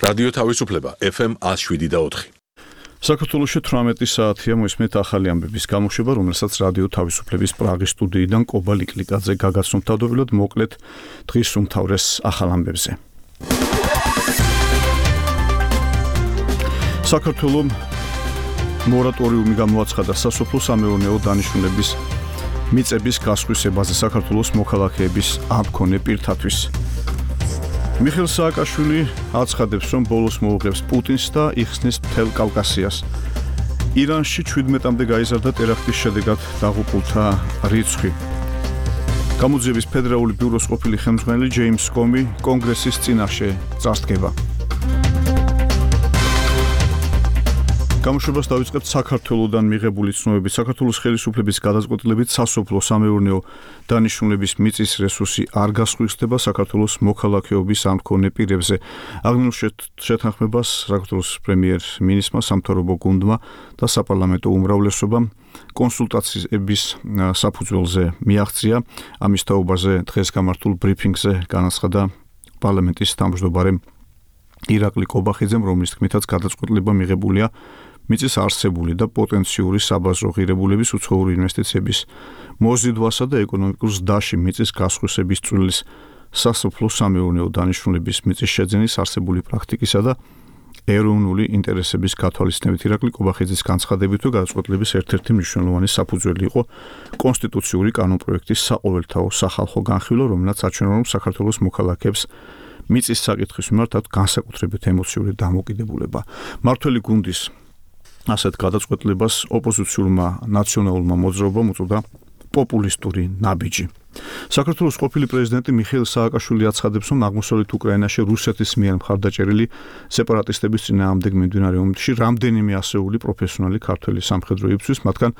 რადიო თავისუფლება FM 107.4. საქართველოში 18 საათია მოისმენთ ახალი ამბების გამოშვება, რომელსაც რადიო თავისუფლების პრაღის სტუდიიდან კობა ლიკლიკაძე გაგაცნობთ თავდაპირველად მოკლედ დღის უმთავრეს ახალ ამბებზე. საქართველომ მორატორიუმი გამოაცხადა სასოფლო-სამეურნეო დანიშნულების მიწების გასხვისებაზე საქართველოს მოქალაქეების ამ მქონე პირთათვის. მიხეილ სააკაშვილი აცხადებს, რომ ბოლოს მოუღებს პუტინს და იხსნის მთელ კავკასიას. ირანში 17-მდე გაიზარდა ტერაქტის შედეგად დაღუპულთა რიცხვი. გამოძიების ფედერალური ბიუროს ყოფილი ხელმძღვანელი ჯეიმს კომი კონგრესის წინაშე წარსდგება. გამოშვებას დავიწყებთ საქართველოდან მიღებული ცნობებით. საქართველოს ხელისუფლების გადაწყვეტილებით სასოფლო-სამეურნეო დანიშნულების მიწის რესურსი არ გასხვისდება საქართველოს მოქალაქეობის ამ მქონე პირებზე. აღნიშნულ შეთანხმებას საქართველოს პრემიერ-მინისტრმა, სამთავრობო გუნდმა და საპარლამენტო უმრავლესობამ კონსულტაციების საფუძველზე მიაღწია. ამის თაობაზე დღეს გამართულ ბრიფინგზე განაცხადა პარლამენტის თავმჯდომარე ირაკლი კობახიძემ, რომლის თქმითაც გადაწყვეტილება მიღებულია მიწის არსებული და პოტენციური საბაზრო ღირებულების უცხოური ინვესტიციების მოზიდვასა და ეკონომიკურ ზრდაში მიწის გასხვისების წვლილის სასოფლო-სამეურნეო დანიშნულების მიწის შეძენის არსებული პრაქტიკისა და ეროვნული ინტერესების გათვალისწინებით. ირაკლი კობახიძის განცხადებით, რომ გადაწყვეტილების ერთ-ერთი მნიშვნელოვანი საფუძველი იყო კონსტიტუციური კანონპროექტის საყოველთაო სახალხო განხილვა, რომელსაც აჩვენა, რომ საქართველოს მოქალაქეებს მიწის საკითხის მიმართ აქვს განსაკუთრებით ემოციური დამოკიდებულება. მმართველი გუნდის ასეთ გადაწყვეტილებას ოპოზიციურმა ნაციონალურმა მოძრაობამ უწოდა პოპულისტური ნაბიჯი. საქართველოს ყოფილი პრეზიდენტი მიხეილ სააკაშვილი აცხადებს, რომ აღმოსავლეთ უკრაინაში რუსეთის მიერ მხარდაჭერილი სეპარატისტების წინააღმდეგ მიმდინარე ომში რამდენიმე ასეული პროფესიონალი ქართველი სამხედრო იბრძვის, მათგან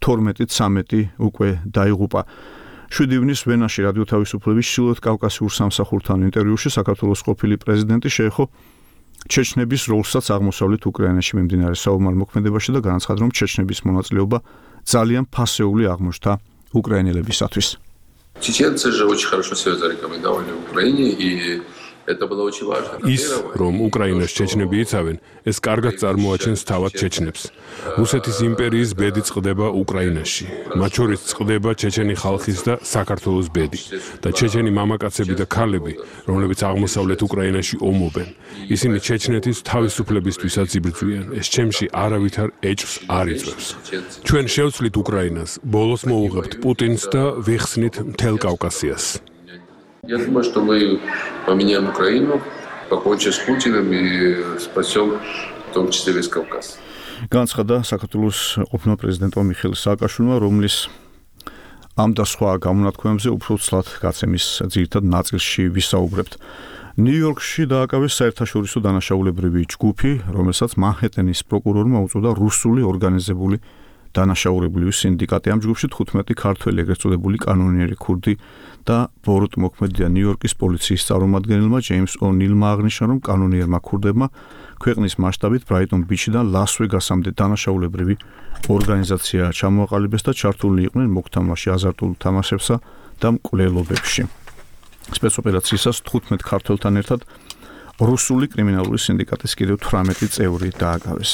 12-13 უკვე დაიღუპა. 7 ივნის ვენაში რადიო თავისუფლების ჩრდილოეთ კავკასიურ სამსახურთან ინტერვიუში საქართველოს ყოფილი პრეზიდენტი შეეხო ჩეჩნების როლსაც აღმოსავლეთ უკრაინაში მიმდინარე საომარ მოქმედებაში და განაცხადა, რომ ჩეჩნების მონაწილეობა ძალიან ფასეული აღმოჩნდა უკრაინელებისათვის. Чеченцы же очень хорошо себя зарекомендовали в Украине, и это было очень важно. ის, რომ უკრაინას ჩეჩნები იცავენ, ეს კარგად წარმოაჩენს თავად ჩეჩნებს. რუსეთის იმპერიის ბედი წყდება უკრაინაში. მათ შორის წყდება ჩეჩენი ხალხის და საქართველოს ბედი და ჩეჩენი მამაკაცები და ქალები, რომლებიც აღმოსავლეთ უკრაინაში ომობენ. ისინი ჩეჩნეთის თავისუფლებისთვისაც იბრძვიან. ეს ჩემში არავითარ ეჭვს არ იწვევს. ჩვენ შევცვლით უკრაინას, ბოლოს მოუღებთ პუტინს და ვიხსნით მთელ კავკასიას. Я думаю, что мы поменяем Украину, покончим с Путиным и спасем в том числе весь Кавказ. განაცხადა საქართველოს ყოფილი პრეზიდენტმა მიხეილ სააკაშვილმა, რომლის ამ და სხვა გამონათქვამებზე უფრო ცლად გაცემის ძირითად ნაწილში ვისაუბრებთ. ნიუ-იორკში დააკავეს საერთაშორისო დანაშაულებრივი ჯგუფი, რომელსაც მანჰეტენის პროკურორმა უწოდა რუსული ორგანიზებული დანაშაულებრივი სინდიკატი. ამ ჯგუფში 15 ქართველი ეგრეთ წოდებული კანონიერი ქურდი და ბოროტ მოქმედია. ნიუ-იორკის პოლიციის წარმომადგენელმა ჯეიმს ონილმა აღნიშნა, რომ კანონიერმა ქურდებმა ქვეყნის მასშტაბით ბრაიტონ ბიჩიდან ლას-ვეგასამდე დანაშაულებრივი ორგანიზაცია ჩამოაყალიბეს და ჩართულნი იყვნენ მოქთამაში, აზარტულ თამაშებსა და მკვლელობებში. სპეცოპერაციისას 15 ქართველთან ერთად რუსული კრიმინალური სინდიკატის კიდევ 18 წევრი დააკავეს.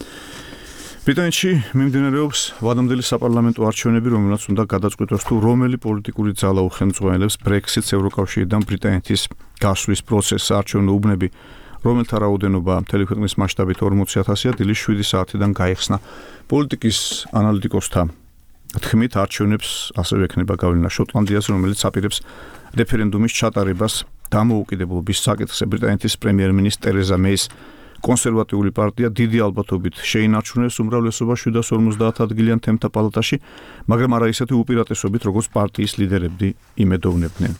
ბრიტანეთში მიმდინარეობს ვადამდელი საპარლამენტო არჩევნები, რომელსაც უნდა გადაწყვეტოს, თუ რომელი პოლიტიკური ძალა უხელმძღვანელებს ბრექსიტს ევროკავშირიდან ბრიტანეთის გასვლის პროცესს. არჩევნო უბნები, რომელთა რაოდენობა მთელი ქვეყნის მასშტაბით 40,000-ია, დილის 7 საათიდან გაიხსნა. პოლიტიკის ანალიტიკოსთა თქმით, არჩევნებს ასევე ექნება გავლენა შოტლანდიაზე, რომელიც აპირებს რეფერენდუმის ჩატარებას დამოუკიდებლობის საკითხზე. ბრიტანეთის პრემიერ-მინისტრი ტერეზა მეის კონსერვატიული პარტია დიდი ალბათობით შეინარჩუნებს უმრავლესობა 750 ადგილიან თემთა პალატაში, მაგრამ არა ისეთი უპირატესობით, როგორც პარტიის ლიდერები იმედოვნებდნენ.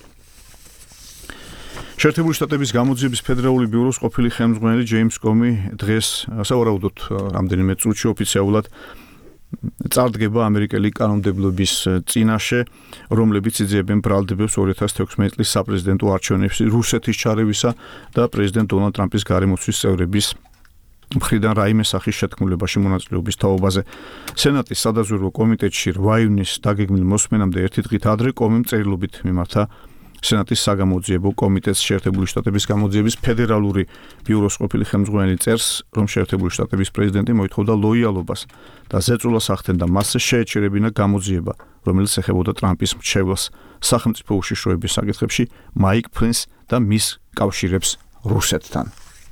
შეერთებული შტატების გამოძიების ფედერალური ბიუროს ყოფილი ხელმძღვანელი ჯეიმს კომი დღეს სავარაუდოდ რამდენიმე წუთში ოფიციალურად წარდგება ამერიკელი კანონმდებლობის წინაშე, რომლებიც იძიებენ ბრალდებებს 2016 წლის საპრეზიდენტო არჩევნებში რუსეთის ჩარევისა და პრეზიდენტ დონალდ ტრამპის გარემოცვის წევრების მხრიდან რაიმე სახის შეთქმულებაში მონაწილეობის თაობაზე. სენატის სადაზვერვო კომიტეტში 8 ივნის დაგეგმილ მოსმენამდე ერთი დღით ადრე კომიმ წერილობით მიმართა სენატის საგამოძიებო კომიტეტს შეერთებული შტატების გამოძიების ფედერალური ბიუროს ყოფილი ხელმძღვანელი წერს, რომ შეერთებული შტატების პრეზიდენტი მოითხოვდა ლოიალობას და ზეწოლას ახდენდა მასზე შეეჩერებინა გამოძიება, რომელიც ეხებოდა ტრამპის მრჩევლს სახელმწიფო უშიშროების საკითხებში მაიკ ფენსს და მის კავშირებს რუსეთთან.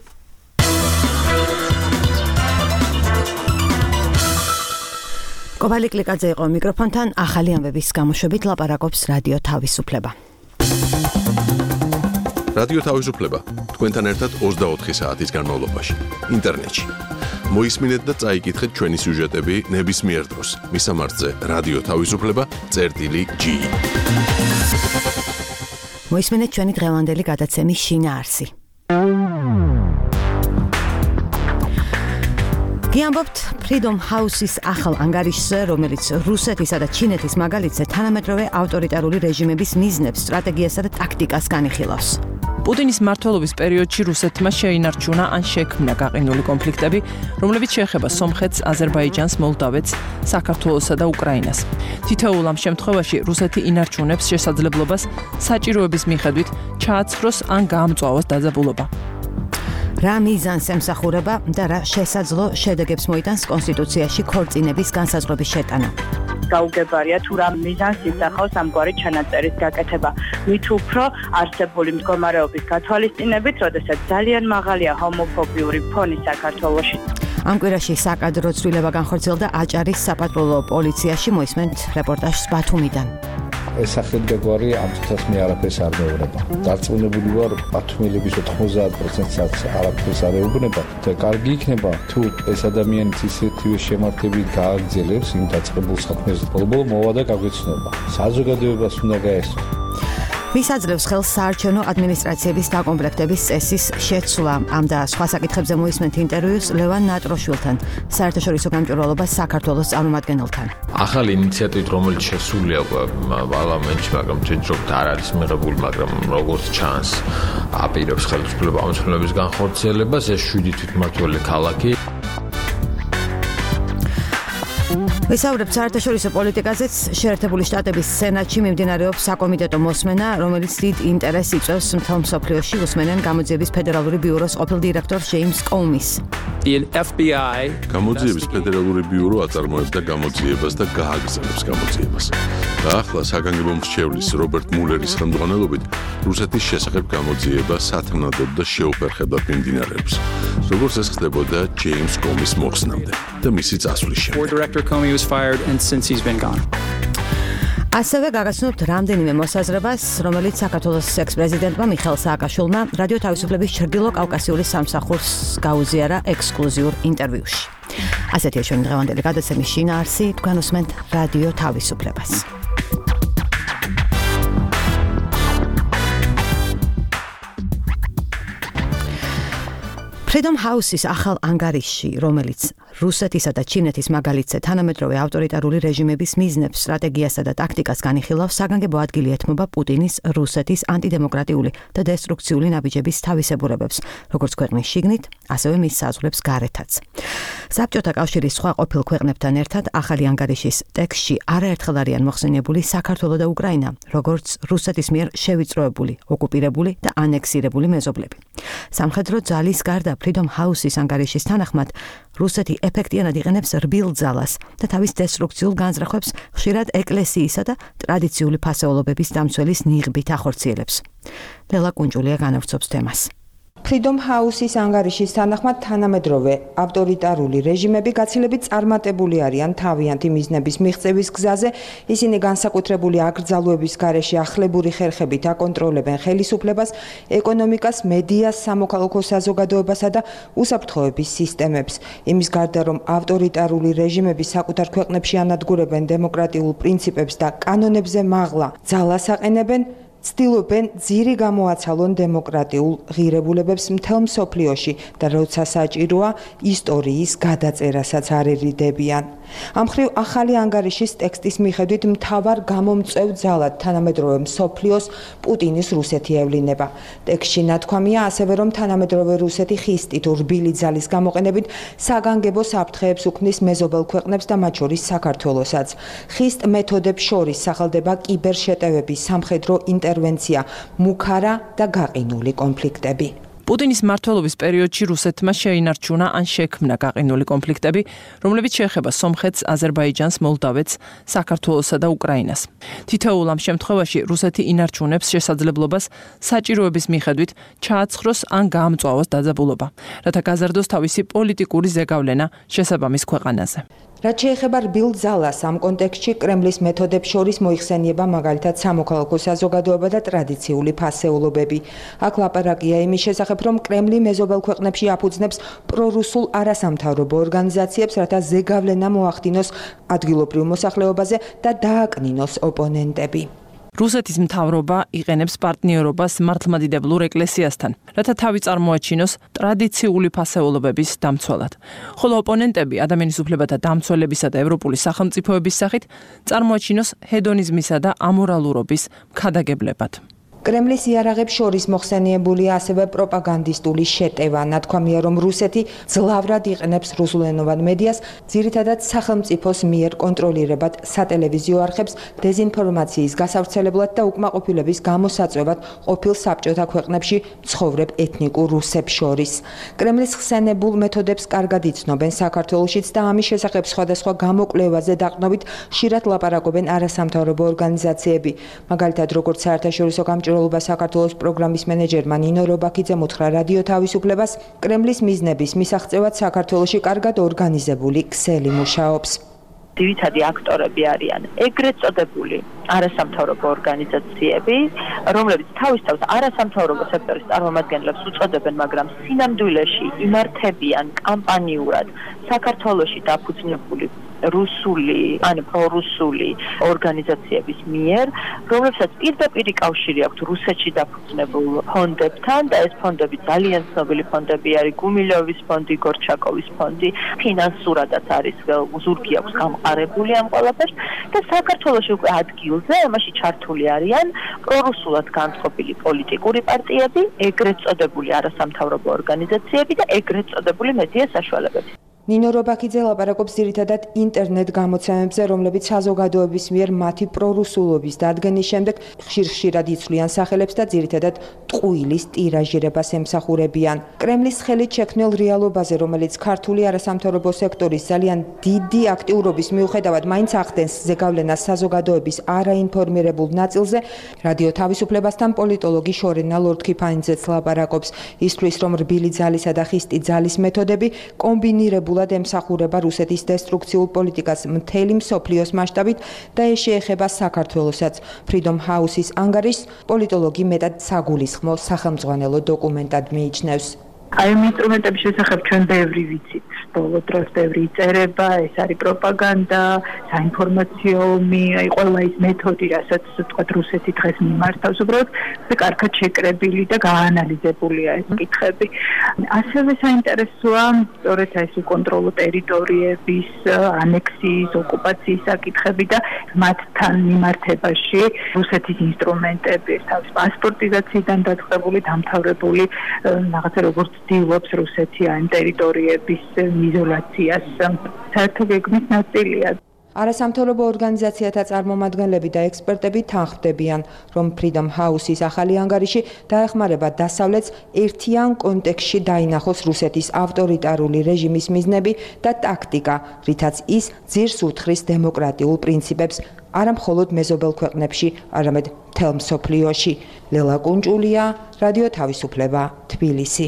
კობალი კლიკაძე იყო მიკროფონთან, ახალი ამბების გამოშვებით ლაპარაკობს რადიო თავისუფლება. რადიო თავისუფლება თქვენთან ერთად 24 საათის განმავლობაში ინტერნეტში. მოისმინეთ და წაიკითხეთ ჩვენი სიუჟეტები ნებისმიერ დროს. მისამართზე რადიო თავისუფლება.ge. მოისმინეთ ჩვენი დღევანდელი გადაცემის შინაარსი. გიამბობთ Freedom House-ის ახალ ანგარიშზე, რომელიც რუსეთისა და ჩინეთის მაგალითზე თანამედროვე ავტორიტარული რეჟიმების მიზნებს, სტრატეგიასა და ტაქტიკას განიხილავს. პუტინის მმართველობის პერიოდში რუსეთმა შეინარჩუნა ან შექმნა გაყინული კონფლიქტები, რომლებიც შეეხება სომხეთს, აზერბაიჯანს, მოლდავეთს, საქართველოსა და უკრაინას. თითოეულ ამ შემთხვევაში რუსეთი ინარჩუნებს შესაძლებლობას საჭიროების მიხედვით ჩააცხროს ან გაამწვავოს დაძაბულობა. რა მიზანს ემსახურება და რა შესაძლო შედეგებს მოიტანს კონსტიტუციაში ქორწინების განსაზღვრების შეტანა. გაუგებარია თუ რა მიზანს ისახავს ამგვარი ჩანაწერის გაკეთება. მით უფრო არსებული მდგომარეობის გათვალისწინებით, როდესაც ძალიან მაღალია ჰომოფობიური ფონი საქართველოში. ამ კვირაში საკადრო ცვლილება განხორციელდა აჭარის საპატრულო პოლიციაში, მოისმენთ რეპორტაჟს ბათუმიდან. ეს სახელმწიფო ამ თითქოს მე არაფერს არ მეუბნება. დარწმუნებული ვარ, ბათუმელების 90%-საც არაფერს არ ეუბნება და კარგი იქნება თუ ეს ადამიანიც ისეთივე შემართებით გააგრძელებს იმ დაწყებულ საქმეს. ბოლო-ბოლო მოვა და გაგვეცნობა. საზოგადოებას უნდა გაესწრო. ვის აძლევს ხელს საარჩევნო ადმინისტრაციების დაკომპლექტების წესის შეცვლა? ამ და სხვა საკითხებზე მოისმენთ ინტერვიუს ლევან ნატროშვილთან, საერთაშორისო გამჭვირვალობას საქართველოს წარმომადგენელთან. ახალი ინიციატივით, რომელიც შესულია პარლამენტში, მაგრამ ჯერჯერობით არ არის მიღებული, მაგრამ როგორც ჩანს, აპირებს ხელისუფლება ამოცნობის განხორციელებას, ეს 7 თვითმმართველი ქალაქი. ვისაუბრებთ საერთაშორისო პოლიტიკაზეც. შეერთებული შტატების სენატში მიმდინარეობს საკომიტეტო მოსმენა, რომელიც დიდ ინტერესს იწვევს მთელ მსოფლიოში. უსმენენ გამოძიების ფედერალური ბიუროს ყოფილ დირექტორს ჯეიმს კოუმის. გამოძიების ფედერალური ბიურო აწარმოებდა გამოძიებას და გააგრძელებს გამოძიებას. და ახლა საგანგებო მრჩევლის რობერტ მულერის ხელმძღვანელობით რუსეთის შესახებ გამოძიება სათანადოდ და შეუფერხებლად მიმდინარეობს. როგორც ეს ხდებოდა ჯეიმს კოუმის მოხსნამდე და მისი წასვლის შემდეგ. ასევე გაგაცნობთ რამდენიმე მოსაზრებას, რომელიც საქართველოს ექს-პრეზიდენტმა მიხეილ სააკაშვილმა რადიო თავისუფლების ჩრდილო კავკასიური სამსახურს გაუზიარა ექსკლუზიურ ინტერვიუში. ასეთია ჩვენი დღევანდელი გადაცემის შინაარსი, თქვენ უსმენთ რადიო თავისუფლებას. Freedom House-ის ახალ ანგარიში, რომელიც რუსეთისა და ჩინეთის მაგალითზე თანამედროვე ავტორიტარული რეჟიმების მიზნებს, სტრატეგიასა და ტაქტიკას განიხილავს, საგანგებო ადგილი ეთმობა პუტინის რუსეთის ანტიდემოკრატიული და დესტრუქციული ნაბიჯების თავისებურებებს, როგორც ქვეყნის შიგნით, ასევე მის საზღვრებს გარეთაც. საბჭოთა კავშირის სხვა ყოფილ ქვეყნებთან ერთად ახალი ანგარიშის ტექსტში არაერთხელ არიან მოხსენიებული საქართველო და უკრაინა, როგორც რუსეთის მიერ შევიწროებული, ოკუპირებული და ანექსირებული მეზობლები. სამხედრო ძალის გარდა Freedom House-ის ანგარიშის თანახმად, რუსეთი ეფექტიანად იყენებს რბილ ძალას და თავის დესტრუქციულ განზრახვებს ხშირად ეკლესიისა და ტრადიციული ფასეულობების დამცველის ნიღბით ახორციელებს. ლელა კუნჭულია განავრცობს თემას. Freedom House-ის ანგარიშის თანახმად თანამედროვე ავტორიტარული რეჟიმები გაცილებით წარმატებული არიან თავიანთი მიზნების მიღწევის გზაზე. ისინი განსაკუთრებული აკრძალვების გარეშე ახლებური ხერხებით აკონტროლებენ ხელისუფლებას, ეკონომიკას, მედიას, სამოქალაქო საზოგადოებასა და უსაფრთხოების სისტემებს. იმის გარდა, რომ ავტორიტარული რეჟიმები საკუთარ ქვეყნებში ანადგურებენ დემოკრატიულ პრინციპებს და კანონებზე მაღლა ძალას აყენებენ, ცდილობენ ძირი გამოაცალონ დემოკრატიულ ღირებულებებს მთელ მსოფლიოში და როცა საჭიროა ისტორიის გადაწერასაც არ ერიდებიან. ამ მხრივ ახალი ანგარიშის ტექსტის მიხედვით მთავარ გამომწვევ ძალად თანამედროვე მსოფლიოს პუტინის რუსეთი ევლინება. ტექსტში ნათქვამია ასევე, რომ თანამედროვე რუსეთი ხისტით რბილი ძალის გამოყენებით საგანგებო საფრთხეებს უქმნის მეზობელ ქვეყნებს და მათ შორის საქართველოსაც. ხისტ მეთოდებს შორის სახელდება კიბერშეტევების, სამხედრო ინტერვენცია, მუქარა და გაყინული კონფლიქტები. პუტინის მმართველობის პერიოდში რუსეთმა შეინარჩუნა ან შექმნა გაყინული კონფლიქტები, რომლებიც შეეხება სომხეთს, აზერბაიჯანს, მოლდავეთს, საქართველოსა და უკრაინას. თითოეულ ამ შემთხვევაში რუსეთი ინარჩუნებს შესაძლებლობას საჭიროების მიხედვით ჩააცხროს ან გაამწვავოს დაძაბულობა, რათა გაზარდოს თავისი პოლიტიკური ზეგავლენა შესაბამის ქვეყანაზე. რაც შეეხება რბილ ძალას ამ კონტექსტში კრემლის მეთოდებს შორის მოიხსენიება მაგალითად სამოქალაქო საზოგადოება და ტრადიციული ფასეულობები. აქ ლაპარაკია იმის შესახებ, რომ კრემლი მეზობელ ქვეყნებში აფუძნებს პრორუსულ არასამთავრობო ორგანიზაციებს, რათა ზეგავლენა მოახდინოს ადგილობრივ მოსახლეობაზე და დააკნინოს ოპონენტები. რუსეთის მთავრობა იყენებს პარტნიორობას მართლმადიდებლურ ეკლესიასთან, რათა თავი წარმოაჩინოს ტრადიციული ფასეულობების დამცველად. ხოლო ოპონენტები ადამიანის უფლებათა დამცველებისა და ევროპული სახელმწიფოების სახით წარმოაჩინოს ჰედონიზმისა და ამორალურობის მქადაგებლებად. კრემლის იარაღებს შორის მოხსენიებულია ასევე პროპაგანდისტული შეტევა. ნათქვამია, რომ რუსეთი ძლავრად იყენებს რუსულენოვან მედიას, ძირითადად სახელმწიფოს მიერ კონტროლირებად სატელევიზიო არხებს დეზინფორმაციის გასავრცელებლად და უკმაყოფილების გამოსაწვევად ყოფილ საბჭოთა ქვეყნებში ცხოვრებ ეთნიკურ რუსებს შორის. კრემლის ხსენებულ მეთოდებს კარგად იცნობენ საქართველოშიც და ამის შესახებ სხვადასხვა გამოკვლევაზე დაყრდნობით ხშირად ლაპარაკობენ არასამთავრობო ორგანიზაციები. მაგალითად, როგორც საერთაშორისო საქართველოს პროგრამის მენეჯერმა ნინო რობაქიძემ უთხრა რადიო თავისუფლებას, კრემლის მიზნების მისაღწევად საქართველოში კარგად ორგანიზებული ქსელი მუშაობს. ძირითადი აქტორები არიან ეგრეთ წოდებული არასამთავრობო ორგანიზაციები, რომლებიც თავისთავად არასამთავრობო სექტორის წარმომადგენლებს უწოდებენ, მაგრამ სინამდვილეში იმართებიან კამპანიურად საქართველოში დაფუძნებული რუსული ან პრორუსული ორგანიზაციების მიერ, რომლებსაც პირდაპირი კავშირი აქვთ რუსეთში დაფუძნებულ ფონდებთან და ეს ფონდები ძალიან ცნობილი ფონდები არის, გუმილოვის ფონდი, გორჩაკოვის ფონდი, ფინანსურადაც არის ზურგი აქვს გამყარებული ამ ყველაფერს და საქართველოში უკვე ადგილზე ამაში ჩართული არიან პრორუსულად განწყობილი პოლიტიკური პარტიები, ეგრეთ წოდებული არასამთავრობო ორგანიზაციები და ეგრეთ წოდებული მედია საშუალებები. ნინო რობაქიძე ლაპარაკობს ძირითადად ინტერნეტ გამოცემებზე, რომლებიც საზოგადოების მიერ მათი პრორუსულობის დადგენის შემდეგ ხშირ-ხშირად იცვლიან სახელებს და ძირითადად ტყუილის ტირაჟირებას ემსახურებიან. კრემლის ხელით შექმნილ რეალობაზე, რომელიც ქართული არასამთავრობო სექტორის ძალიან დიდი აქტიურობის მიუხედავად მაინც ახდენს ზეგავლენას საზოგადოების არაინფორმირებულ ნაწილზე, რადიო თავისუფლებასთან პოლიტოლოგი შორენა ლორდქიფანიძეც ლაპარაკობს. ისთვის, რომ რბილი ძალისა და ხისტი ძალის მეთოდები კომბინირებულ ემსახურება რუსეთის დესტრუქციულ პოლიტიკას მთელი მსოფლიოს მასშტაბით და ეს შეეხება საქართველოსაც. Freedom House-ის ანგარიშს პოლიტოლოგი მეტად საგულისხმო სახელმძღვანელო დოკუმენტად მიიჩნევს. აი ამ ინსტრუმენტების შესახებ ჩვენ ბევრი ვიცით. ბოლო დროს ბევრი იწერება, ეს არის პროპაგანდა, საინფორმაციო აი ყველა ის მეთოდი, რასაც თქვათ რუსეთი დღეს მიმართავს, უბრალოდ კარგად შეკრებილი და გაანალიზებულია ეს კითხები. ასევე საინტერესოა სწორედ ეს უკონტროლო ტერიტორიების ანექსიის, ოკუპაციის საკითხები და მათთან მიმართებაში რუსეთის ინსტრუმენტები, თავის პასპორტიზაციიდან დაწყებული, დამთავრებული რაღაცა როგორც ცდილობს რუსეთი ამ ტერიტორიების იზოლაციას საერთო გეგმის ნაწილია. არასამთავრობო ორგანიზაციათა წარმომადგენლები და ექსპერტები თანხმდებიან, რომ Freedom House-ის ახალი ანგარიში დაეხმარება დასავლეთს ერთიან კონტექსტში დაინახოს რუსეთის ავტორიტარული რეჟიმის მიზნები და ტაქტიკა, რითაც ის ძირს უთხრის დემოკრატიულ პრინციპებს არა მხოლოდ მეზობელ ქვეყნებში, არამედ მთელ მსოფლიოში. ლელა კუნჭულია, რადიო თავისუფლება, თბილისი.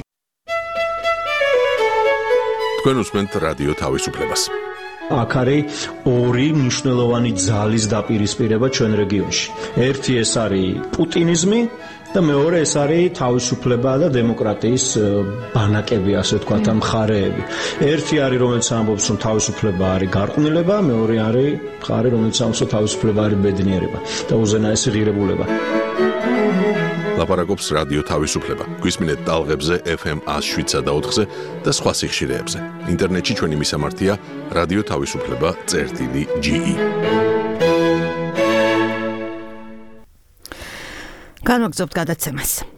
თქვენ უსმენთ რადიო თავისუფლებას. აქ არის ორი მნიშვნელოვანი ძალის დაპირისპირება ჩვენ რეგიონში. ერთი ეს არის პუტინიზმი და მეორე ეს არის თავისუფლება და დემოკრატიის ბანაკები, ასე ვთქვათ, მხარეები. ერთი არის, რომელიც ამბობს, რომ თავისუფლება არის გარყვნილება, მეორე არის მხარე, რომელიც ამბობს, რომ თავისუფლება არის ბედნიერება და უზენაესი ღირებულება. ლაპარაკობს რადიო თავისუფლება. გვისმინეთ ტალღებზე FM 107 და 4-ზე და სხვა სიხშირეებზე. ინტერნეტში ჩვენი მისამართია რადიო თავისუფლება.ge. განვაგრძობთ გადაცემას.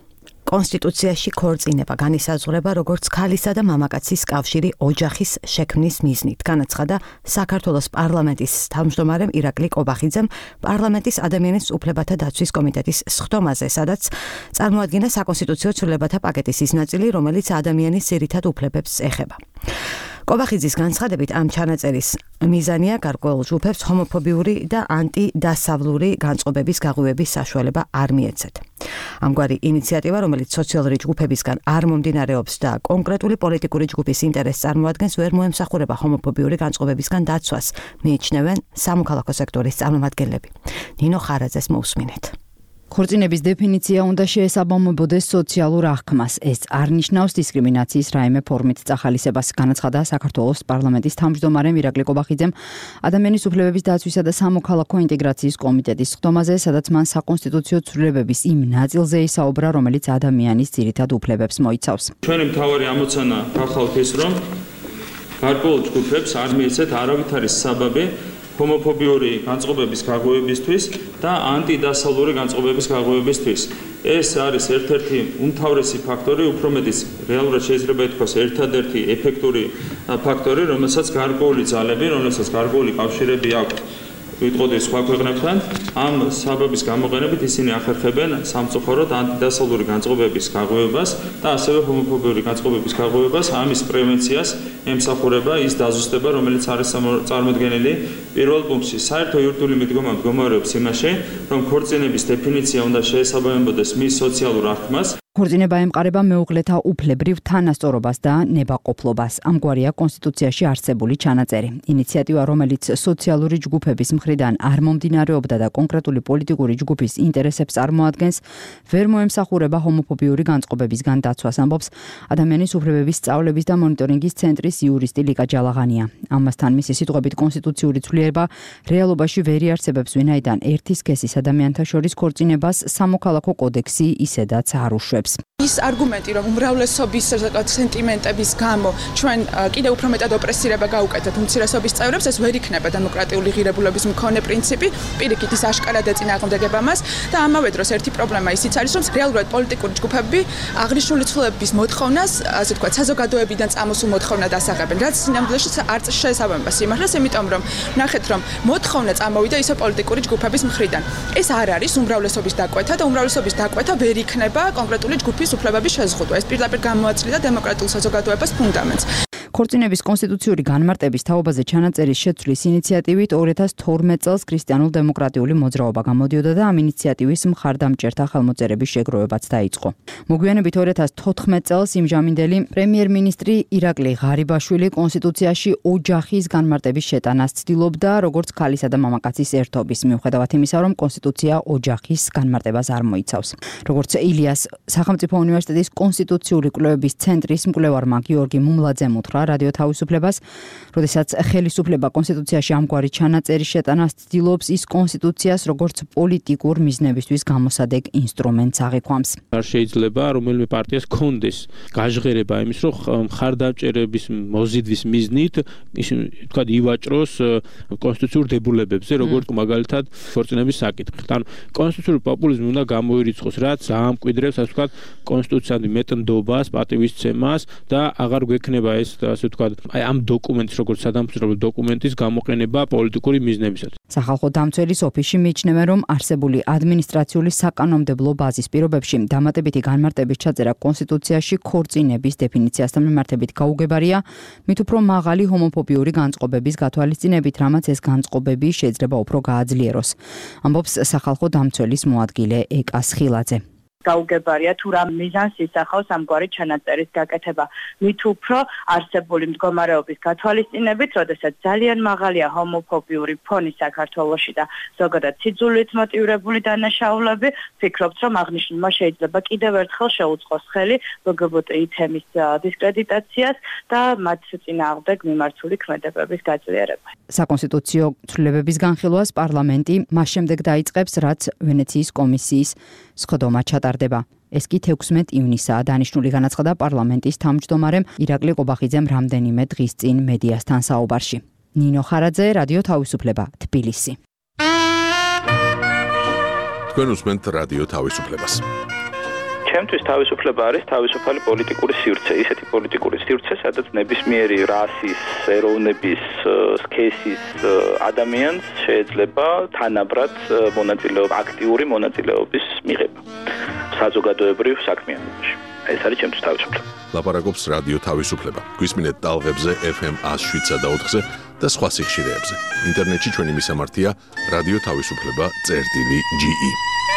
კონსტიტუციაში ქორწინება განისაზღვრება როგორც ქალისა და მამაკაცის კავშირი ოჯახის შექმნის მიზნით, განაცხადა საქართველოს პარლამენტის თავმჯდომარემ ირაკლი კობახიძემ პარლამენტის ადამიანის უფლებათა დაცვის კომიტეტის სხდომაზე, სადაც წარმოადგინა საკონსტიტუციო ცვლილებათა პაკეტის ის ნაწილი, რომელიც ადამიანის ძირითად უფლებებს ეხება. კობახიძის განცხადებით ამ ჩანაწერის მიზანია გარკვეულ ჯგუფებს ჰომოფობიური და ანტიდასავლური განწყობების გაღვივების საშუალება არ მიეცეთ. ამგვარი ინიციატივა, რომელიც სოციალური ჯგუფებისგან არ მომდინარეობს და კონკრეტული პოლიტიკური ჯგუფის ინტერესს წარმოადგენს, ვერ მოემსახურება ჰომოფობიური განწყობებისგან დაცვას, მიიჩნევენ სამოქალაქო სექტორის წარმომადგენლები. ნინო ხარაძეს მოусმინეთ. ქორწინების დეფინიცია უნდა შეესაბამებოდეს სოციალურ აღქმას. ეს არ ნიშნავს დისკრიმინაციის რაიმე ფორმით წახალისებას, განაცხადა საქართველოს პარლამენტის თავმჯდომარემ ირაკლი კობახიძემ ადამიანის უფლებების დაცვისა და სამოქალაქო ინტეგრაციის კომიტეტის სხდომაზე, სადაც მან საკონსტიტუციო ცვლილებების იმ ნაწილზე ისაუბრა, რომელიც ადამიანის ძირითად უფლებებს მოიცავს. ჩვენი მთავარი ამოცანა გახავთ ის, რომ გარკვეულ ჯგუფებს არ მიეცეთ არავითარი საბაბი ჰომოფობიური განწყობების გაღვივებისთვის და ანტიდასავლური განწყობების გაღვივებისთვის. ეს არის ერთ-ერთი უმთავრესი ფაქტორი, უფრო მეტიც რეალურად შეიძლება ითქვას ერთადერთი ეფექტური ფაქტორი, რომელსაც გარკვეული ძალები, რომელსაც გარკვეული კავშირები აქვთ ვიტყოდი სხვა ქვეყნებთან, ამ საბაბის გამოყენებით ისინი ახერხებენ სამწუხაროდ ანტიდასავლური განწყობების გაღვივებას და ასევე ჰომოფობიური განწყობების გაღვივებას, ამის პრევენციას ემსახურება ის დაზუსტება, რომელიც არის წარმოდგენილი პირველ პუნქტში. საერთო იურიდიული მიდგომა მდგომარეობს იმაში, რომ ქორწინების დეფინიცია უნდა შეესაბამებოდეს მის სოციალურ აღქმას. ქორწინება ემყარება მეუღლეთა უფლებრივ თანასწორობას და ნებაყოფლობას. ამგვარია კონსტიტუციაში არსებული ჩანაწერი. ინიციატივა, რომელიც სოციალური ჯგუფების მხრიდან არ მომდინარეობდა და კონკრეტული პოლიტიკური ჯგუფის ინტერესებს წარმოადგენს, ვერ მოემსახურება ჰომოფობიური განწყობებისგან დაცვას, ამბობს ადამიანის უფლებების სწავლების და მონიტორინგის ცენტრის იურისტი ლიკა ჯალაღანია. ამასთან მისი სიტყვებით კონსტიტუციური ცვლილება რეალობაში ვერ იარსებებს, ვინაიდან ერთი სქესის ადამიანთა შორის ქორწინებას სამოქალაქო კოდექსი ისედაც არ უშვებს. ის არგუმენტი, რომ უმრავლესობის სენტიმენტების გამო ჩვენ კიდევ უფრო მეტად ოპრესირება გაუკეთებთ უმცირესობის წევრებს, ეს ვერ იქნება დემოკრატიული ღირებულების მქონე პრინციპი, პირიქით ის აშკარად ეწინააღმდეგება მას და ამავე დროს ერთი პრობლემა ისიც არის, რომ რეალურად პოლიტიკური ჯგუფები აღნიშნული ცვლილებების მოთხოვნას, ასე ვთქვათ, საზოგადოებიდან წამოსულ მოთხოვნად ასაღებენ, რაც სინამდვილეში არ შეესაბამება სიმართლეს, იმიტომ რომ ნახეთ, რომ მოთხოვნა წამოვიდა ისე პოლიტიკური ჯგუფების მხრიდან. ეს არ არის უმრავლესობის დაკვეთა და უმრავლესობის დაკვეთა ვერ იქნება კონკრეტული ჯგუფის უფლებების შეზღუდვა. ეს პირდაპირ გამოაწილდა დემოკრატიულ საზოგადოებას ფუნდამენტს. ქორწინების კონსტიტუციური განმარტების თაობაზე ჩანაწერის შეცვლის ინიციატივით 2012 წელს ქრისტიანულ-დემოკრატიული მოძრაობა გამოდიოდა და ამ ინიციატივის მხარდამჭერთა ხელმოწერების შეგროვებაც დაიწყო. მოგვიანებით 2014 წელს იმჟამინდელი პრემიერ-მინისტრი ირაკლი ღარიბაშვილი კონსტიტუციაში ოჯახის განმარტების შეტანას ცდილობდა, როგორც ქალისა და მამაკაცის ერთობის, მიუხედავად იმისა, რომ კონსტიტუცია ოჯახის განმარტებას არ მოიცავს. როგორც ილიას სახელმწიფო უნივერსიტეტის კონსტიტუციური კვლევების ცენტრის მკვლევარმა გიორგი მუმლაძემ უთხრა რადიო თავისუფლებას, როდესაც ხელისუფლება კონსტიტუციაში ამგვარი ჩანაწერის შეტანას ცდილობს, ის კონსტიტუციას როგორც პოლიტიკურ მიზნებისთვის გამოსადეგ ინსტრუმენტს აღიქვამს. არ შეიძლება რომელიმე პარტიას კონდეს გაჟღერება იმის, რომ მხარდამჭერების მოზიდვის მიზნით თქვა ივაჭროს კონსტიტუციურ დებულებებზე, როგორც მაგალითად ქორწინების საკითხი. ანუ კონსტიტუციური პოპულიზმი უნდა გამოირიცხოს, რაც ამკვიდრებს, ასე ვთქვათ, კონსტიტუციამდე მეტნდობას, პატივისცემას და აღარ გვექნება ეს, ასე ვთქვათ, აი ამ დოკუმენტის, როგორც სადამსჯელებელი დოკუმენტის გამოყენება პოლიტიკური მიზნებისათვის. სახალხო დამცველის ოფისში მიიჩნევენ, რომ არსებული ადმინისტრაციული საკანონმდებლო ბაზის პირობებში დამატებითი განმარტების ჩაწერა კონსტიტუციაში ქორწინების დეფინიციასთან მიმართებით გაუგებარია, მით უფრო მაღალი ჰომოფობიური განწყობების გათვალისწინებით, რამაც ეს განწყობები შეიძლება უფრო გააძლიეროს. ამბობს სახალხო დამცველის მოადგილე ეკა სხილაძე. გაუგებარია თუ რა მიზანს ისახავს ამგვარი ჩანაწერის გაკეთება. მით უფრო არსებული მდგომარეობის გათვალისწინებით, როდესაც ძალიან მაღალია ჰომოფობიური ფონი საქართველოში და ზოგადად სიძულვით მოტივირებული დანაშაულები, ვფიქრობთ, რომ აღნიშნულმა შეიძლება კიდევ ერთხელ შეუწყოს ხელი LGBT თემის დისკრედიტაციას და მათ წინააღმდეგ მიმართული ქმედებების გაძლიერებას. საკონსტიტუციო ცვლილებების განხილვას პარლამენტი მას შემდეგ დაიწყებს, რაც ვენეციის კომისიის სხდომა ჩატარდება. ეს კი 16 ივნისაა, დანიშნული განაცხადა პარლამენტის თავმჯდომარემ ირაკლი კობახიძემ რამდენიმე დღის წინ მედიასთან საუბარში. ნინო ხარაძე, რადიო თავისუფლება, თბილისი. თქვენ უსმენთ რადიო თავისუფლებას. ჩემთვის თავისუფლება არის თავისუფალი პოლიტიკური სივრცე, ისეთი პოლიტიკური სივრცე, სადაც ნებისმიერი რასის, ეროვნების, სქესის ადამიანს შეიძლება თანაბრად აქტიური მონაწილეობის მიღება საზოგადოებრივ საქმიანობაში. ეს არის ჩემთვის თავისუფლება. ლაპარაკობს რადიო თავისუფლება. გვისმინეთ ტალღებზე FM 107 და 4-ზე და სხვა სიხშირეებზე. ინტერნეტში ჩვენი მისამართია რადიო თავისუფლება.ge.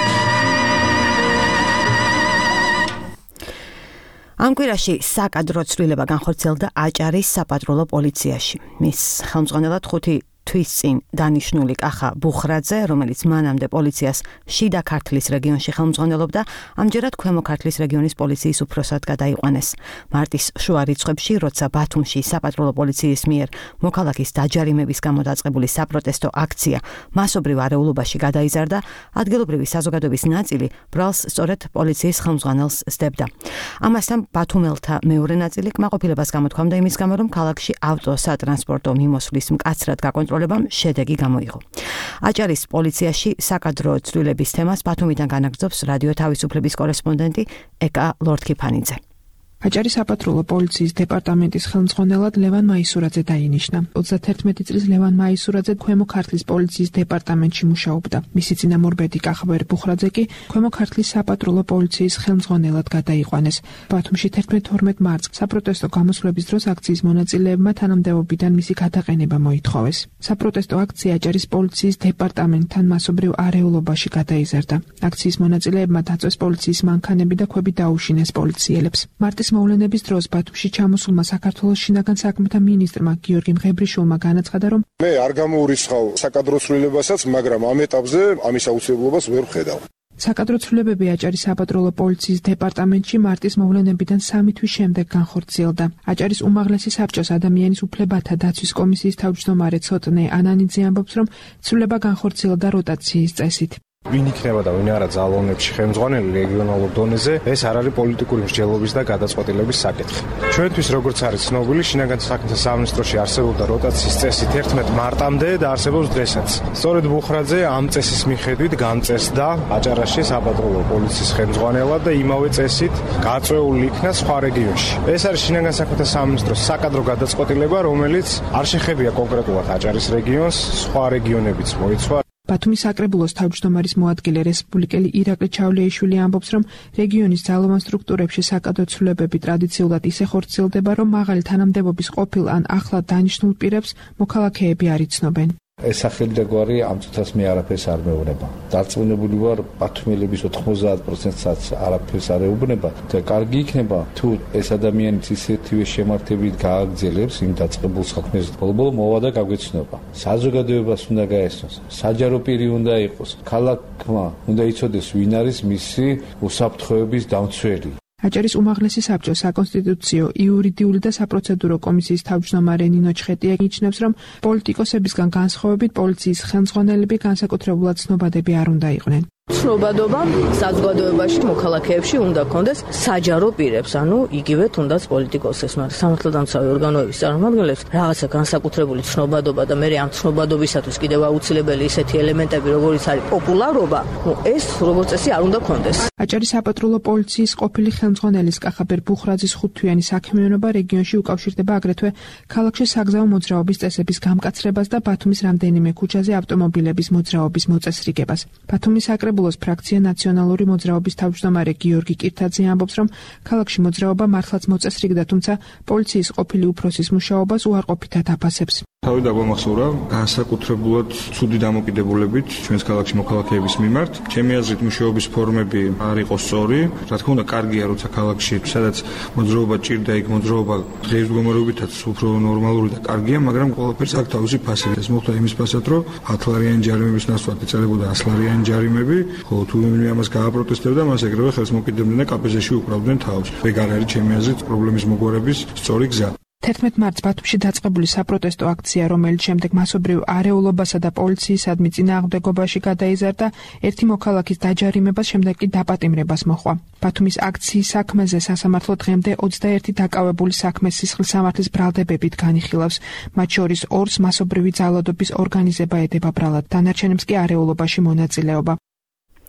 ამ კვირაში საკადრო ცვლილება განხორციელდა აჭარის საპატრულო პოლიციაში. მის ხელმძღვანელად 5 თვის წინ დანიშნული კახა ბუხრაძე, რომელიც მანამდე პოლიციას შიდა ქართლის რეგიონში ხელმძღვანელობდა, ამჯერად ქვემო ქართლის რეგიონის პოლიციის უფროსად გადაიყვანეს. მარტის შუა რიცხვებში, როცა ბათუმში საპატრულო პოლიციის მიერ მოქალაქის დაჯარიმების გამო დაწყებული საპროტესტო აქცია მასობრივ არეულობაში გადაიზარდა, ადგილობრივი საზოგადოების ნაწილი ბრალს სწორედ პოლიციის ხელმძღვანელს სდებდა. ამასთან ბათუმელთა მეორე ნაწილი კმაყოფილებას გამოთქვამდა იმის გამო, რომ ქალაქში ავტოსატრანსპორტო მიმოსვლის მკაცრად გაკონტროლებამ შედეგი გამოიღო. აჭარის პოლიციაში საკადრო ცვლილების თემას ბათუმიდან განაგრძობს რადიო თავისუფლების კორესპონდენტი ეკა ლორთქიფანიძე. აჭარის საპატრულო პოლიციის დეპარტამენტის ხელმძღვანელად ლევან მაისურაძე დაინიშნა. 31 წლის ლევან მაისურაძე ქვემო ქართლის პოლიციის დეპარტამენტში მუშაობდა. მისი წინამორბედი კახაბერ ბუხრაძე კი ქვემო ქართლის საპატრულო პოლიციის ხელმძღვანელად გადაიყვანეს. ბათუმში 11-12 მარტს საპროტესტო გამოსვლების დროს აქციის მონაწილეებმა თანამდებობიდან მისი გადაყენება მოითხოვეს. საპროტესტო აქცია აჭარის პოლიციის დეპარტამენტთან მასობრივ არეულობაში გადაიზარდა. აქციის მონაწილეებმა დაწვეს პოლიციის მანქანები და ქვები დაუშინეს პოლიციელებს. მარტის მოვლენების დროს ბათუმში ჩამოსულმა საქართველოს შინაგან საქმეთა მინისტრმა გიორგი მღებრიშვილმა განაცხადა, რომ მე არ გამოურიცხავ საკადრო ცვლილებასაც, მაგრამ ამ ეტაპზე ამის აუცილებლობას ვერ ვხედავ. საკადრო ცვლილებები აჭარის საპატრულო პოლიციის დეპარტამენტში მარტის მოვლენებიდან 3 თვის შემდეგ განხორციელდა. აჭარის უმაღლესი საბჭოს ადამიანის უფლებათა დაცვის კომისიის თავმჯდომარე ცოტნე ანანიძე ამბობს, რომ ცვლილება განხორციელდა როტაციის წესით. ვინ იქნება და ვინ არა ძალოვნებში ხელმძღვანელი რეგიონალურ დონეზე, ეს არ არის პოლიტიკური მსჯელობის და გადაწყვეტილების საკითხი. ჩვენთვის, როგორც არის ცნობილი, შინაგან საქმეთა სამინისტროში არსებობდა როტაციის წესი 11 მარტამდე და არსებობს დღესაც. სწორედ ბუხრაძე ამ წესის მიხედვით გამწესდა აჭარაში საპატრულო პოლიციის ხელმძღვანელად და იმავე წესით გაწვეული იქნა სხვა რეგიონში. ეს არის შინაგან საქმეთა სამინისტროს საკადრო გადაწყვეტილება, რომელიც არ შეხებია კონკრეტულად აჭარის რეგიონს, სხვა რეგიონებიც მოიცვა. ბათუმის საკრებულოს თავმჯდომარის მოადგილე რესპუბლიკელი ირაკლი ჩავლეიშვილი ამბობს, რომ რეგიონის ძალოვან სტრუქტურებში საკადრო ცვლილებები ტრადიციულად ისე ხორციელდება, რომ მაღალი თანამდებობის ყოფილ ან ახლად დანიშნულ პირებს მოქალაქეები არ იცნობენ. ეს სახელი და გვარი ამ წუთას მე არაფერს არ მეუბნება. დარწმუნებული ვარ, ბათუმელების 90%-საც არაფერს არ ეუბნება და კარგი იქნება თუ ეს ადამიანიც ისეთივე შემართებით გააგრძელებს იმ დაწყებულ საქმეს. ბოლო-ბოლო მოვა და გაგვეცნობა. საზოგადოებას უნდა გაესწროს, საჯარო პირი უნდა იყოს, ქალაქმა უნდა იცოდეს ვინ არის მისი უსაფრთხოების დამცველი. აჭარის უმაღლესი საბჭოს საკონსტიტუციო, იურიდიული და საპროცედურო კომისიის თავმჯდომარე ნინო ჩხეტია ნიშნავს, რომ პოლიტიკოსებისგან განსხვავებით პოლიციის ხელმძღვანელები განსაკუთრებულად ცნობადები არ უნდა იყვნენ. ცნობადობა საზოგადოებაში მოქალაქეებში უნდა კონდეს საჯარო პირებს, ანუ იგივე თუნდაც პოლიტიკოსებს, მაგრამ სამართალდამცავი ორგანოების წარმომადგენლებს რაღაცა განსაკუთრებული ცნობადობა და მე ამ ცნობადობისათვის კიდევ აუცილებელი ისეთი ელემენტები, როგორიც არის პოპულარობა, ეს როგორც წესი არ უნდა კონდეს. აჭარის საპატრულო პოლიციის ყოფილი ხელმძღვანელის კახაბერ ბუხრაძის 5-თვიანი საქმიანობა რეგიონში უკავშირდება აგრეთვე ქალაქში საგზაო მოძრაობის წესების გამკაცრებას და ბათუმის რამდენიმე ქუჩაზე ავტომობილების მოძრაობის მოწესრიგებას. ბათუმის საკრებულოს ფრაქცია ნაციონალური მოძრაობის თავმჯდომარე გიორგი კირთაძე ამბობს, რომ ქალაქში მოძრაობა მართლაც მოწესრიგდა, თუმცა პოლიციის ყოფილი უფროსის მუშაობას უარყოფითად აფასებს. თავი დაგვამახსოვრა განსაკუთრებულად ცუდი დამოკიდებულებით ჩვენს ქალაქში მოქალაქეების მიმართ. ჩემი აზრით მუშაობის ფორმები არ იყო სწორი. რა თქმა უნდა, კარგია, როცა ქალაქში სადაც მოძრაობა ჭირდა, იქ მოძრაობა დღის მდგომარეობითაც უფრო ნორმალური და კარგია, მაგრამ ყველაფერს აქვს თავისი ფასები. ეს მოხდა იმის ფასად, რომ 10 ლარიანი ჯარიმების ნაცვლად იწერებოდა 100 ლარიანი ჯარიმები, ხოლო თუ ვინმე ამას გააპროტესტებდა, მას ეგრევე ხელს მოკიდებდნენ და კაპეზეში უკრავდნენ თავს. ეგ არ არის ჩემი აზრით პრობლემის მოგვარების სწორი გზა. 11 მარტს ბათუმში დაწყებული საპროტესტო აქცია, რომელიც შემდეგ მასობრივ არეულობასა და პოლიციისადმი წინააღმდეგობაში გადაიზარდა, ერთი მოქალაქის დაჯარიმებას, შემდეგ კი დაპატიმრებას მოჰყვა. ბათუმის აქციის საქმეზე სასამართლო დღემდე 21 დაკავებული საქმეს სისხლის სამართლის ბრალდებებით განიხილავს. მათ შორის 2-ს მასობრივი ძალადობის ორგანიზება ედება ბრალად, დანარჩენებს კი არეულობაში მონაწილეობა.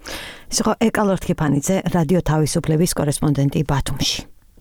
ეს იყო ეკალორ თქიფანიძე, რადიო თავისუფლების კორესპონდენტი ბათუმში.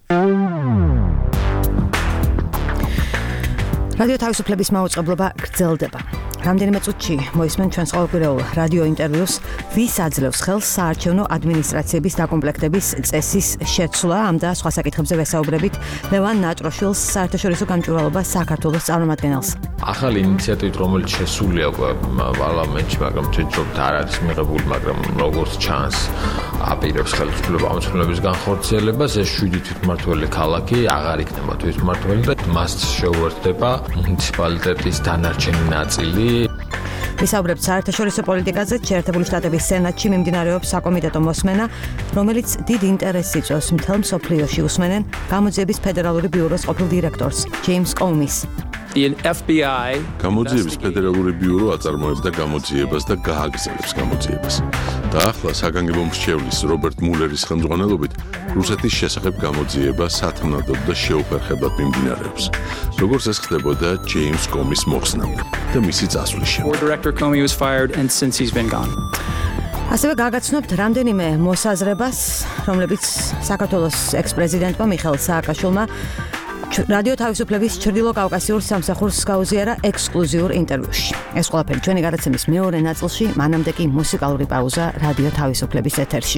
რადიო თავისუფლების მაუწყებლობა გრძელდება. რამდენიმე წუთში მოისმენ ჩვენს ყოველკვირეულ რადიო ინტერვიუს, ვის აძლევს ხელს საარჩევნო ადმინისტრაციების დაკომპლექტების წესის შეცვლა, ამ და სხვა საკითხებზე ვესაუბრებით ლევან ნატროშვილს, საერთაშორისო გამჭვირვალობა საქართველოს წარმომადგენელს. ახალი ინიციატივით, რომელიც შესულია პარლამენტში, მაგრამ თვითონ არ არის მიღებული, მაგრამ როგორც ჩანს, აპირებს ხელისუფლება ამოცნობის განხორციელებას, ეს 7 თვითმმართველი ქალაქი აღარ იქნება თვითმმართველი და მას შეუერთდება მუნიციპალიტეტის დანარჩენი ნაწილი. ვისაუბრებთ საერთაშორისო პოლიტიკაზე, შეერთებული შტატების სენატში მიმდინარეობს საკომიტეტო მოსმენა, რომელიც დიდ ინტერესს იწვევს მთელ მსოფლიოში. უსმენენ გამოძიების ფედერალური ბიუროს ყოფილ დირექტორს, ჯეიმს კომის. გამოძიების ფედერალური ბიურო აწარმოებდა გამოძიებას და გააგრძელებს გამოძიებას. და ახლა საგანგებო მრჩევლის რობერტ მულერის ხელმძღვანელობით რუსეთის შესახებ გამოძიება სათანადოდ და შეუფერხებლად მიმდინარეობს. როგორც ეს ხდებოდა ჯეიმს კომის მოხსნამდე და მისი წასვლის შემდეგ. ასევე გაგაცნობთ რამდენიმე მოსაზრებას, რომლებიც საქართველოს ექს-პრეზიდენტმა მიხეილ სააკაშვილმა რადიო თავისუფლების ჩრდილო კავკასიურ სამსახურს გაუზიარა ექსკლუზიურ ინტერვიუში. ეს ყველაფერი ჩვენი გადაცემის მეორე ნაწილში, მანამდე კი მუსიკალური პაუზა რადიო თავისუფლების ეთერში.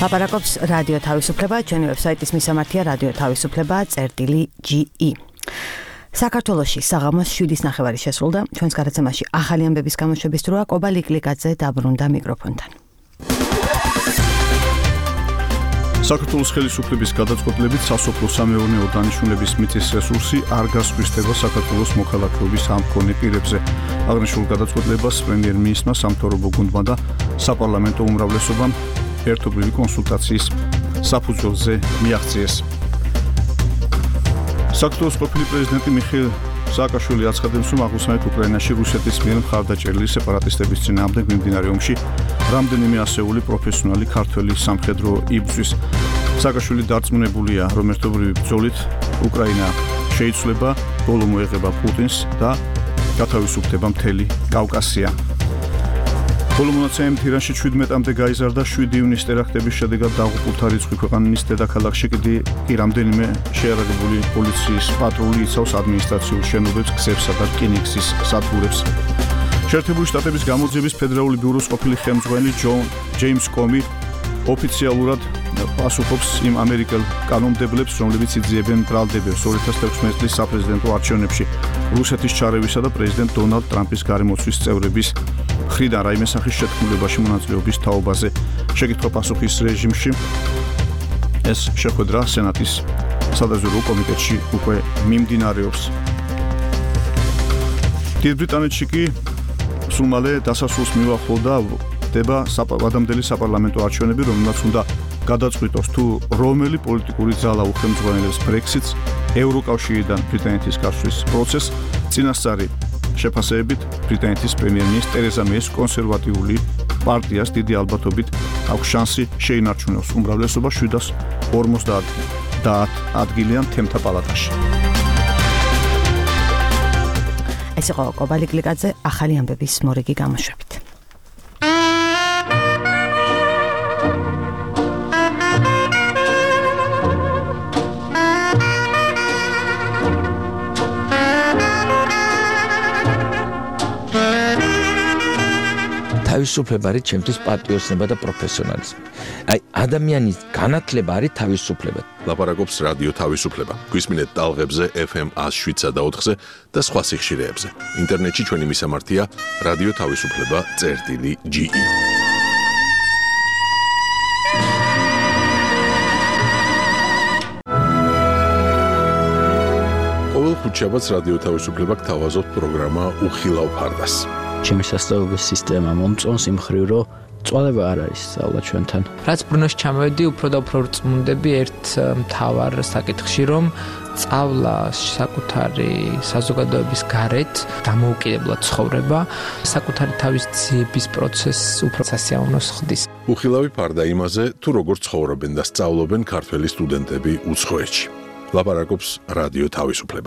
ლაპარაკობს რადიო თავისუფლება, ჩვენი ვებსაიტის მისამართია radio-tavisupleba.ge. საქართველოში საღამოს 7:30 შესრულდა. ჩვენს გადაცემაში ახალი ამბების გამოშვების დროა. კობა ლიკლიკაძე დაბრუნდა მიკროფონთან. საქართველოს ხელისუფლების გადაწყვეტილებით სასოფლო-სამეურნეო დანიშნულების მიწის რესურსი არ გასხვისდება საქართველოს მოქალაქეობის ამ მქონე პირებზე. აღნიშნულ გადაწყვეტილებას პრემიერ-მინისტრმა სამთავრობო გუნდმა და საპარლამენტო უმრავლესობამ ერთობლივი კონსულტაციის საფუძველზე მიაღწიეს. საქართველოს ყოფილი პრეზიდენტი მიხეილ სააკაშვილი აცხადებს, რომ აღმოსავლეთ უკრაინაში რუსეთის მიერ მხარდაჭერილი სეპარატისტების წინააღმდეგ მიმდინარე ომში რამდენიმე ასეული პროფესიონალი ქართველი სამხედრო იბრძვის. სააკაშვილი დარწმუნებულია, რომ ერთობლივი ბრძოლით უკრაინა შეიცვლება, ბოლო მოეღება პუტინს და გათავისუფლდება მთელი კავკასია. ბოლო მონაცემებით ირანში 17-მდე გაიზარდა 7 ივნისის ტერაქტების შედეგად დაღუპულთა რიცხვი ქვეყნის დედაქალაქში კი რამდენიმე შეიარაღებული პოლიციის პატრული იცავს ადმინისტრაციულ შენობებს, გზებსა და რკინიგზის სადგურებს. შეერთებული შტატების გამოძიების ფედერალური ბიუროს ყოფილი ხელმძღვანელი ჯეიმს კომი ოფიციალურად პასუხობს იმ ამერიკელ კანონმდებლებს, რომლებიც იძიებენ ბრალდებებს 2016 წლის საპრეზიდენტო არჩევნებში რუსეთის ჩარევისა და პრეზიდენტ დონალდ ტრამპის გარემოცვის წევრების მხრიდან რაიმე სახის შეთქმულებაში მონაწილეობის თაობაზე. შეკითხვა-პასუხის რეჟიმში ეს შეხვედრა სენატის სადაზვერვო კომიტეტში უკვე მიმდინარეობს. დიდ ბრიტანეთში კი სულ მალე დასასრულს მიუახლოვდა ადამდელი საპარლამენტო არჩევნები, რომელმაც უნდა გადაწყვიტოს თუ რომელი პოლიტიკური ძალა უხელმძღვანელებს ბრექსიტს, ევროკავშირიდან ბრიტანეთის გასვლის პროცესს. წინასწარი შეფასებით ბრიტანეთის პრემიერ-მინისტრ ტერეზა მეის კონსერვატიული პარტიას დიდი ალბათობით აქვს შანსი შეინარჩუნოს უმრავლესობა 750 ადგილიან თემთა პალატაში. ეს იყო კობა ლიკლიკაძე ახალი ამბების მორიგი გამოშვებით. თავისუფლება არის ჩემთვის პატრიოტიზმი და პროფესიონალიზმი. აი ადამიანის განათლება არის თავისუფლება. ლაპარაკობს რადიო თავისუფლება. გვისმინეთ ტალღებზე FM 107.4-ზე და სხვა სიხშირეებზე. ინტერნეტში ჩვენი მისამართია radio-tavisupleba.ge. ყოველ ხუთშაბათს რადიო თავისუფლება გთავაზობთ პროგრამა უხილავ ფარდას. ჩემი სასწავლებელი სისტემა მომწონს იმ მხრივ, რომ წვალება არ არის სწავლა ჩვენთან. რაც ბრუნოში ჩამოვედი, უფრო და უფრო წმუნდები ერთ მთავარ საკითხში, რომ სწავლა საკუთარი საზოგადოების გარეთ დამოუკიდებლად ცხოვრება, საკუთარი თავის ძიების პროცესს უფრო სასიამოვნოს ხდის. უხილავი ფარდა იმაზე, თუ როგორ ცხოვრობენ და სწავლობენ ქართველი სტუდენტები უცხოეთში. ლაპარაკობს რადიო თავისუფლება.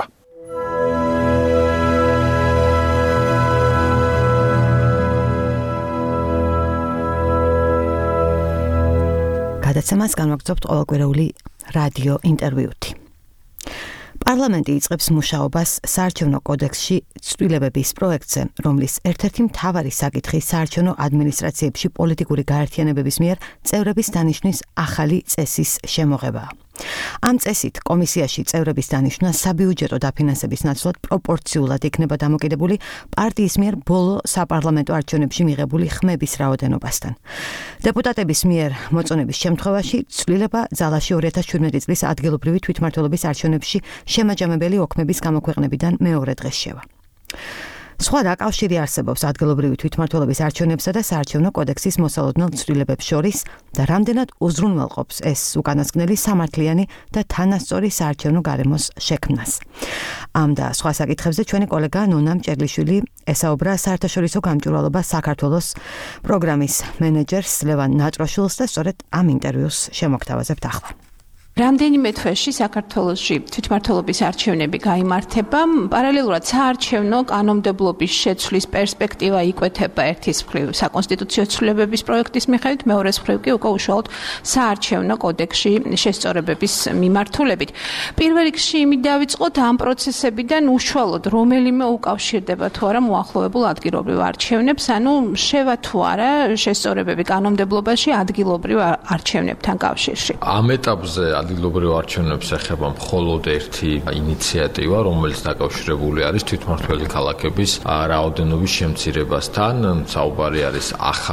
გადაცემას განვაგრძობთ ყოველკვირეული რადიო ინტერვიუთი. პარლამენტი იწყებს მუშაობას საარჩევნო კოდექსში ცვლილებების პროექტზე, რომლის ერთ-ერთი მთავარი საკითხი საარჩევნო ადმინისტრაციებში პოლიტიკური გაერთიანებების მიერ წევრების დანიშვნის ახალი წესის შემოღებაა. ამ წესით კომისიაში წევრების დანიშვნა საბიუჯეტო დაფინანსების ნაცვლად პროპორციულად იქნება დამოკიდებული პარტიის მიერ ბოლო საპარლამენტო არჩევნებში მიღებული ხმების რაოდენობასთან. დეპუტატების მიერ მოწონების შემთხვევაში ცვლილება ძალაში 2017 წლის ადგილობრივი თვითმმართველობის არჩევნებში შემაჯამებელი ოქმების გამოქვეყნებიდან მეორე დღეს შევა. სხვა დაკავშირი არსებობს ადგილობრივი თვითმმართველობის არჩევნებსა და საარჩევნო კოდექსის მოსალოდნელ ცვლილებებს შორის და რამდენად უზრუნველყოფს ეს უკანასკნელი სამართლიანი და თანასწორი საარჩევნო გარემოს შექმნას. ამ და სხვა საკითხებზე ჩვენი კოლეგა ნონა მჭერლიშვილი ესაუბრა საერთაშორისო გამჭვირვალობა საქართველოს პროგრამის მენეჯერს ლევან ნატროშვილს და სწორედ ამ ინტერვიუს შემოგთავაზებთ ახლა. რამდენიმე თვეში საქართველოში თვითმმართველობის არჩევნები გაიმართება. პარალელურად საარჩევნო კანონმდებლობის შეცვლის პერსპექტივა იკვეთება ერთის მხრივ საკონსტიტუციო ცვლილებების პროექტის მიხედვით, მეორეს მხრივ კი უკვე უშუალოდ საარჩევნო კოდექსში შესწორებების მიმართულებით. პირველ რიგში იმით დავიწყოთ ამ პროცესებიდან უშუალოდ რომელიმე უკავშირდება თუ არა მოახლოებულ ადგილობრივ არჩევნებს, ანუ შევა თუ არა შესწორებები კანონმდებლობაში ადგილობრივ არჩევნებთან კავშირში. ამ ეტაპზე ადგილობრივ არჩევნებს ეხება მხოლოდ ერთი ინიციატივა, რომელიც დაკავშირებული არის თვითმმართველი ქალაქების რაოდენობის შემცირებასთან. საუბარი არის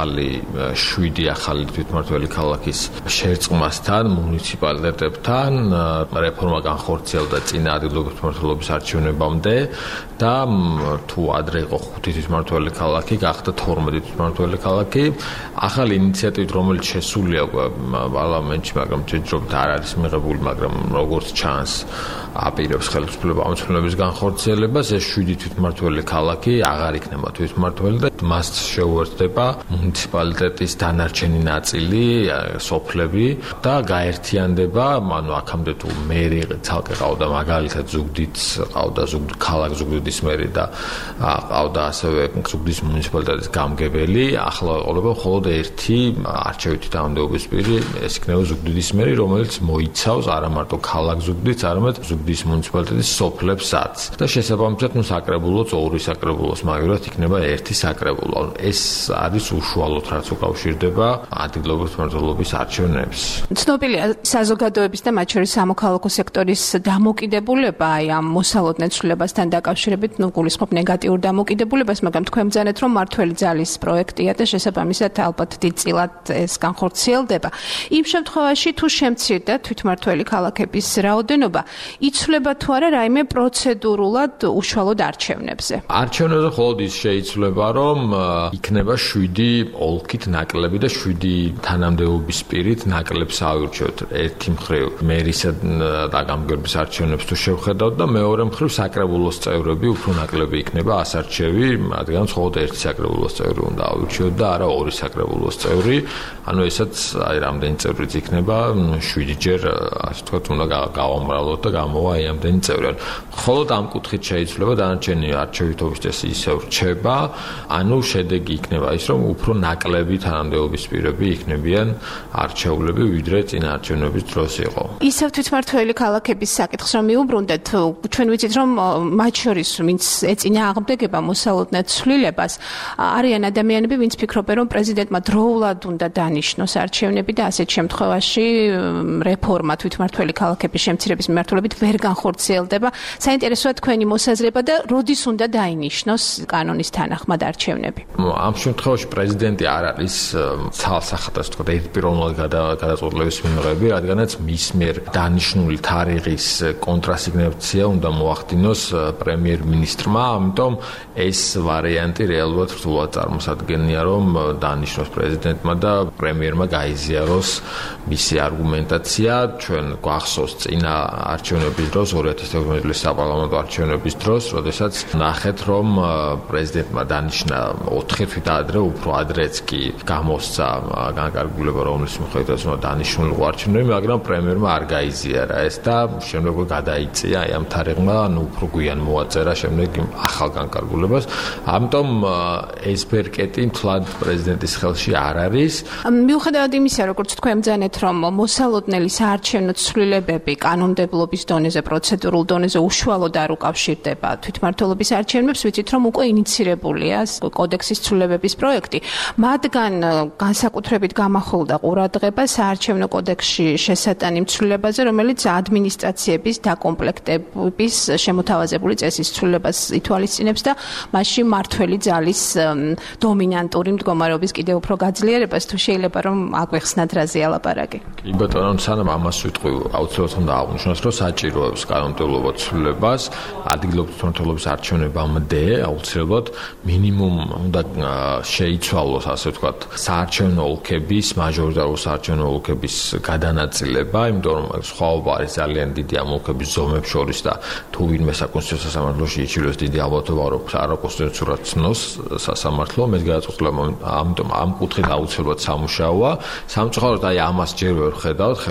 შვიდი ახალი თვითმმართველი ქალაქის შერწყმასთან, მუნიციპალიტეტებთან. რეფორმა განხორციელდა წინა ადგილობრივ თვითმმართველობის არჩევნებამდე და თუ ადრე იყო 5 თვითმმართველი ქალაქი, გახდა 12 თვითმმართველი ქალაქი. ახალი ინიციატივით, რომელიც შესულია პარლამენტში, მაგრამ ჯერჯერობით არ არის მიღებული, მაგრამ როგორც ჩანს, აპირებს ხელისუფლება ამოცნობის განხორციელებას. ეს 7 თვითმმართველი ქალაქი აღარ იქნება თვითმმართველი და მას შეუერთდება მუნიციპალიტეტის დანარჩენი ნაწილი, სოფლები და გაერთიანდება, ანუ აქამდე თუ მერი ცალკე ყავდა, მაგალითად ზუგდიდს ყავდა ქალაქ ზუგდიდის მერი და ყავდა ასევე ზუგდიდის მუნიციპალიტეტის გამგებელი, ახლა ყოლება მხოლოდ ერთი არჩევითი თანამდებობის პირი, ეს იქნება ზუგდიდის მერი, რომელიც მოიცავს არა მარტო ქალაქ ზუგდიდს, არამედ ზუგდიდის მუნიციპალიტეტის სოფლებსაც. და შესაბამისად, საკრებულოც ორი საკრებულოს მაგალითად იქნება ერთი საკრებულო. ეს არის უშუალოდ რაც უკავშირდება ადგილობრივ თვითმმართველობის არჩევნებს. ცნობილია საზოგადოების და მათ შორის სამოქალაქო სექტორის დამოკიდებულება აი ამ მოსალოდნელ ცვლილებასთან დაკავშირებით, გულისხმობ ნეგატიურ დამოკიდებულებას, მაგრამ თქვენ ბრძანეთ, რომ მართველი ძალის პროექტია და შესაბამისად ალბათ დიდწილად ეს განხორციელდება. იმ შემთხვევაში თუ შემცირდა თვითმმართველი ქალაქების რაოდენობა, იცვლება თუ არა რაიმე პროცედურულად უშუალოდ არჩევნებზე? არჩევნებზე მხოლოდ ის შეიცვლება, რომ იქნება 7 ოლქით ნაკლები და 7 თანამდებობის პირით ნაკლებს ავირჩიოთ. ერთი მხრივ მერისა და გამგებლობის არჩევნებს თუ შევხედავთ და მეორე მხრივ საკრებულოს წევრები უფრო ნაკლები იქნება ასარჩევი, რადგან მხოლოდ ერთი საკრებულოს წევრი უნდა ავირჩიოთ და არა ორი საკრებულოს წევრი. ანუ ესაც აი რამდენი წევრიც იქნება, 7 ჯერ ასე ვთქვათ, უნდა გავამრავლოთ და გამოვა აი ამდენი წევრი. მხოლოდ ამ კუთხით შეიცვლება, დანარჩენი არჩევითობის წესი ისევ რჩება, ანუ შედეგი იქნება ის, რომ უფრო ნაკლები თანამდებობის პირები იქნებიან არჩეულები, ვიდრე წინა არჩევნების დროს იყო. ისევ თვითმმართველი ქალაქების საკითხს რომ მიუბრუნდეთ, ჩვენ ვიცით, რომ მათ შორის ვინც ეწინააღმდეგება მოსალოდნელ ცვლილებას, არიან ადამიანები, ვინც ფიქრობენ, რომ პრეზიდენტმა დროულად უნდა დანიშნოს არჩევნები და ასეთ შემთხვევაში რეფორმა თვითმმართველი ქალაქების შემცირების მიმართულებით ვერ განხორციელდება. საინტერესოა თქვენი მოსაზრება და როდის უნდა დაინიშნოს კანონის თანახმად არჩევნები? ამ შემთხვევაში პრეზიდენტი არ არის ცალსახად, ასე ვთქვათ, ერთპიროვნულად გადაწყვეტილების მიმღები, რადგანაც მის მიერ დანიშნული თარიღის კონტრასიგნაცია უნდა მოახდინოს პრემიერ-მინისტრმა, ამიტომ ეს ვარიანტი რეალურად რთულად წარმოსადგენია, რომ დანიშნოს პრეზიდენტმა და პრემიერმა გაიზიაროს მისი არგუმენტაცია. ჩვენ გვახსოვს წინა არჩევნების დროს, 2016 წლის საპარლამენტო არჩევნების დროს, როდესაც ნახეთ, რომ პრეზიდენტმა დანიშნა 4 თვით ადრე, უფრო ადრეც კი გამოსცა განკარგულება, რომლის მიხედვითაც უნდა დანიშნულიყო არჩევნები, მაგრამ პრემიერმა არ გაიზიარა ეს და შემდეგ გადაიწია აი ამ თარიღმა, ანუ უფრო გვიან მოაწერა შემდეგ ახალ განკარგულებას. ამიტომ ეს ბერკეტი მთლად პრეზიდენტის ხელში არ არის. მიუხედავად იმისა, როგორც თქვენ ბრძანეთ, რომ მოსალოდნელი საარჩევნო ცვლილებები კანონმდებლობის დონეზე, პროცედურულ დონეზე უშუალოდ არ უკავშირდება თვითმმართველობის არჩევნებს, ვიცით, რომ უკვე ინიცირებულია კოდექსის ცვლილებების პროექტი. მათგან განსაკუთრებით გამახვილდა ყურადღება საარჩევნო კოდექსში შესატანი ცვლილებაზე, რომელიც ადმინისტრაციების დაკომპლექტების შემოთავაზებული წესის ცვლილებას ითვალისწინებს და მასში მართველი ძალის დომინანტური მდგომარეობის კიდევ უფრო გაძლიერებას, თუ შეიძლება რომ აგვეხსნათ რაზეა ლაპარაკი. კი ბატონო, სანამ ამას ვიტყვი, აუცილებლად უნდა აღვნიშნოს, რომ საჭიროებს კანონმდებლობა ცვლილებას ადგილობრივ თვითმმართველობის არჩევნებამდე, აუცილებლად მინიმუმ უნდა შეიცვალოს, ასე ვთქვათ, საარჩევნო ოლქების, მაჟორიტარული საარჩევნო ოლქების გადანაწილება, იმიტომ რომ სხვაობა არის ძალიან დიდი ამ ოლქების ზომებს შორის და თუ ვინმე საკონსტიტუციო სასამართლოში იჩივლეს დიდი ალბათობა, რომ არაკონსტიტუციურად ცნოს სასამართლო, მე გადაწყვეტილება, ამიტომ ამ კუთხით აუცილებლად სამუშაოა. სამწუხაროდ აი ამას ჯერ ვერ ხედავთ ხელისუფლების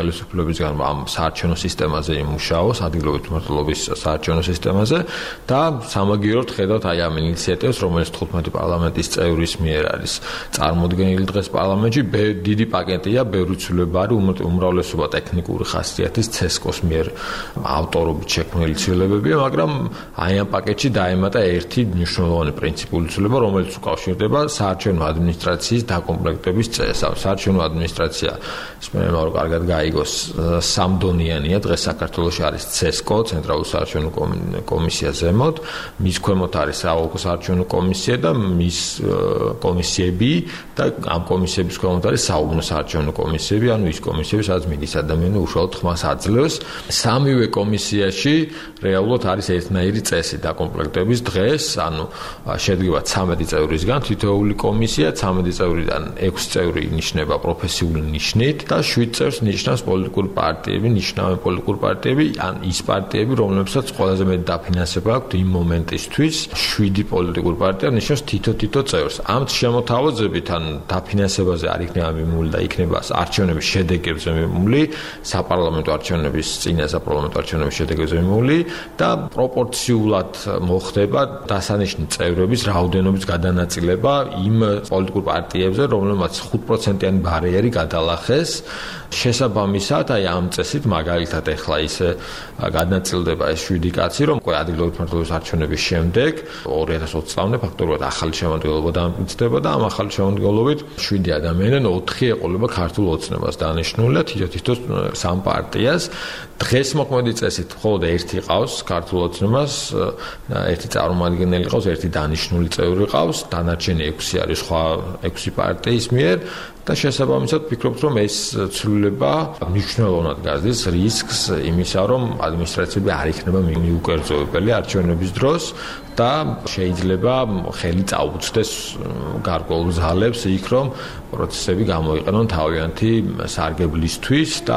ხელისუფლებისგან ამ საარჩევნო სისტემაზე იმუშაოს, ადგილობრივი მმართველობის საარჩევნო სისტემაზე და სამაგიეროდ ხედავთ აი ამ ინიციატივას, რომელიც 15 პარლამენტის წევრის მიერ არის წარმოდგენილი დღეს პარლამენტში, დიდი პაკეტია, ბევრი ცვლილება არის, უმრავლესობა ტექნიკური ხასიათის CESCO-ს მიერ ავტორობით შექმნილი ცვლილებებია, მაგრამ აი ამ პაკეტში დაემატა ერთი მნიშვნელოვანი პრინციპული ცვლილება, რომელიც უკავშირდება საარჩევნო ადმინისტრაციის დაკომპლექტების წესს. საარჩევნო ადმინისტრაცია, ისმენელმა რომ კარგად გაიგოს, სამდონიანია, დღეს საქართველოში არის CESCO, ცენტრალური საარჩევნო კომისია ზემოთ, მის ქვემოთ არის საოლქო საარჩევნო კომისია და მის კომისიები და ამ კომისიების ქვემოთ არის საუბნო საარჩევნო კომისიები, ანუ ის კომისიები, სადაც მიდის ადამიანი უშუალოდ ხმას აძლევს. სამივე კომისიაში რეალურად არის ერთნაირი წესი დაკომპლექტების დღეს, ანუ შედგება 13 წევრისგან თითოეული კომისია, 13 წევრიდან 6 წევრი ინიშნება პროფესიული ნიშნით და 7 წევრს ნიშნავს პოლიტიკური პარტიები, ნიშნავენ პოლიტიკური პარტიები, ან ის პარტიები, რომლებსაც ყველაზე მეტი დაფინანსება აქვთ იმ მომენტისთვის, 7 პოლიტიკური პარტია ნიშნავს თითო წევრს. ამ შემოთავაზებით ან დაფინანსებაზე არ იქნება მიმული და იქნება არჩევნების შედეგებზე მიმული, საპარლამენტო არჩევნების წინა საპარლამენტო არჩევნების შედეგებზე მიმული და პროპორციულად მოხდება დასანიშნი წევრების რაოდენობის გადანაწილება იმ პოლიტიკურ პარტიებზე, რომლებმაც 5%-იანი ბარიერი გადალახეს. შესაბამისად, აი ამ წესით მაგალითად ეხლა ისე გადანაწილდება ეს 7 კაცი, რომ ადგილობრივი მმართველობის არჩევნების შემდეგ 2020 წლამდე ფაქტობრივად ახალი შემადგენლობა დამტკიცდება და ამ ახალი შემადგენლობით 7 ადამიანიდან 4 ეყოლება ქართულ ოცნებას დანიშნული და თითო სამ პარტიას. დღეს მოქმედი წესით მხოლოდ ერთი ყავს ქართულ ოცნებას, ერთი წარმომადგენელი ყავს, ერთი დანიშნული წევრი ყავს, დანარჩენი 6 არის სხვა 6 პარტიის მიერ და შესაბამისად ვფიქრობთ, რომ ეს ცვლილება მნიშვნელოვნად გაზრდის რისკს იმისა, რომ ადმინისტრაციები არ იქნება მიუკერძოებელი არჩევნების დროს და შეიძლება ხელი წაუწდეს გარკვეულ ძალებს იქ, რომ პროცესები გამოიყენონ თავიანთი სარგებლისთვის და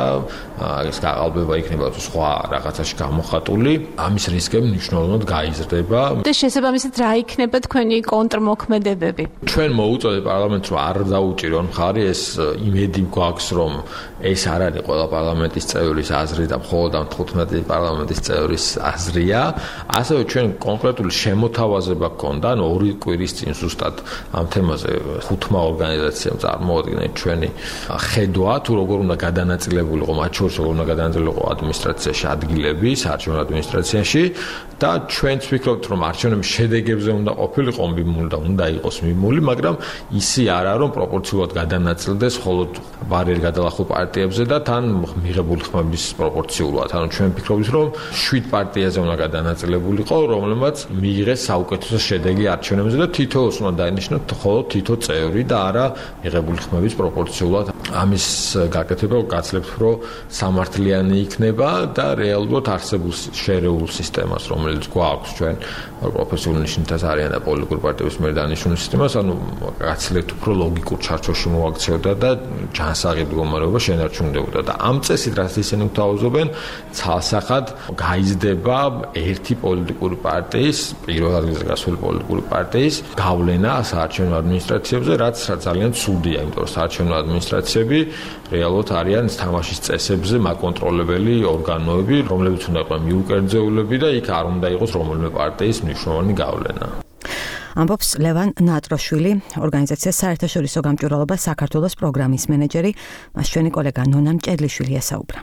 ეს გაყალბება იქნება სხვა რაღაცაში გამოხატული. ამის რისკები მნიშვნელოვნად გაიზრდება. და შესაბამისად რა იქნება თქვენი კონტრმოქმედებები? ჩვენ მოუწოდეთ პარლამენტს, რომ არ დაუჭირონ მხარი, ეს იმედი გვაქვს, რომ ეს არ არის ყველა პარლამენტის წევრის აზრი და მხოლოდ ამ 15 პარლამენტის წევრის აზრია. ასევე ჩვენ კონკრეტული შემოთავაზება გქონდა, ანუ 2 კვირის წინ ზუსტად ამ თემაზე 5 ორგანიზაციამ წარმოადგინეთ ჩვენი ხედვა, თუ როგორ უნდა გადანაწილებულიყო, მათ შორის როგორ უნდა გადანაწილებულიყო ადმინისტრაციაში ადგილები, საარჩევნო ადმინისტრაციაში და ჩვენც ვფიქრობთ, რომ არჩევნების შედეგებზე უნდა ყოფილიყო მიმული და უნდა იყოს მიმული, მაგრამ ისი არა, რომ პროპორციულად გადანაწილდეს მხოლოდ ბარიერი გადალახულ პარტიებზე და თან მიღებული ხმების პროპორციულად. ანუ ჩვენ ვფიქრობთ, რომ 7 პარტიაზე უნდა გადანაწილებულიყო, რომლებმაც მიიღეს საუკეთესო შედეგი არჩევნებზე და თითოეულს უნდა დაინიშნოთ მხოლოდ თითო წევრი და არა მიღებული ხმების პროპორციულად. ამის გაკეთება გაცლებთ, რომ სამართლიანი იქნება და რეალურად არსებულ შერეულ სისტემას, რომელიც გვაქვს ჩვენ პროფესიული ნიშნითაც არიან და პოლიტიკური პარტიების მიერ დანიშნული სისტემას, ანუ გაცლებთ უფრო ლოგიკურ ჩარჩოში მოაქცევდა და ჯანსაღი მდგომარეობა შენარჩუნდებოდა და ამ წესით რაც ისინი გვთავაზობენ, ცალსახად გაიზრდება ერთი პოლიტიკური პარტიის, პირველ ადგილზე გასული პოლიტიკური პარტიის გავლენა საარჩევნო ადმინისტრაციებზე, რაც ძალიან ცუდია, იმიტომ რომ საარჩევნო ადმინისტრაციები რეალურად არიან თამაშის წესებზე მაკონტროლებელი ორგანოები, რომლებიც უნდა იყვნენ მიუკერძოულები და იქ არ უნდა იყოს რომელიმე პარტიის მნიშვნელოვანი გავლენა. ამბობს ლევან ნატროშვილი, ორგანიზაცია საერთაშორისო გამჭვირვალობა საქართველოს პროგრამის მენეჯერი, მას ჩვენი კოლეგა ნონა მჭედლიშვილი ესაუბრა.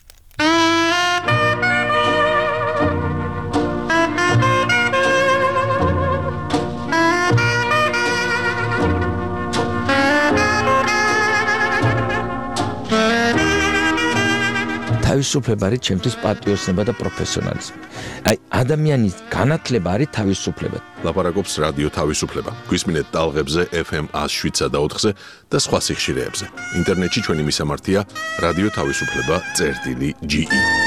თავისუფლება არის ჩემთვის პატრიოტიზმი და პროფესიონალიზმი. აი ადამიანის განათლება არის თავისუფლება. ლაპარაკობს რადიო თავისუფლება. გვისმინეთ ტალღებზე FM 107 და 4-ზე და სხვა სიხშირეებზე. ინტერნეტში ჩვენი მისამართია რადიო თავისუფლება.ge.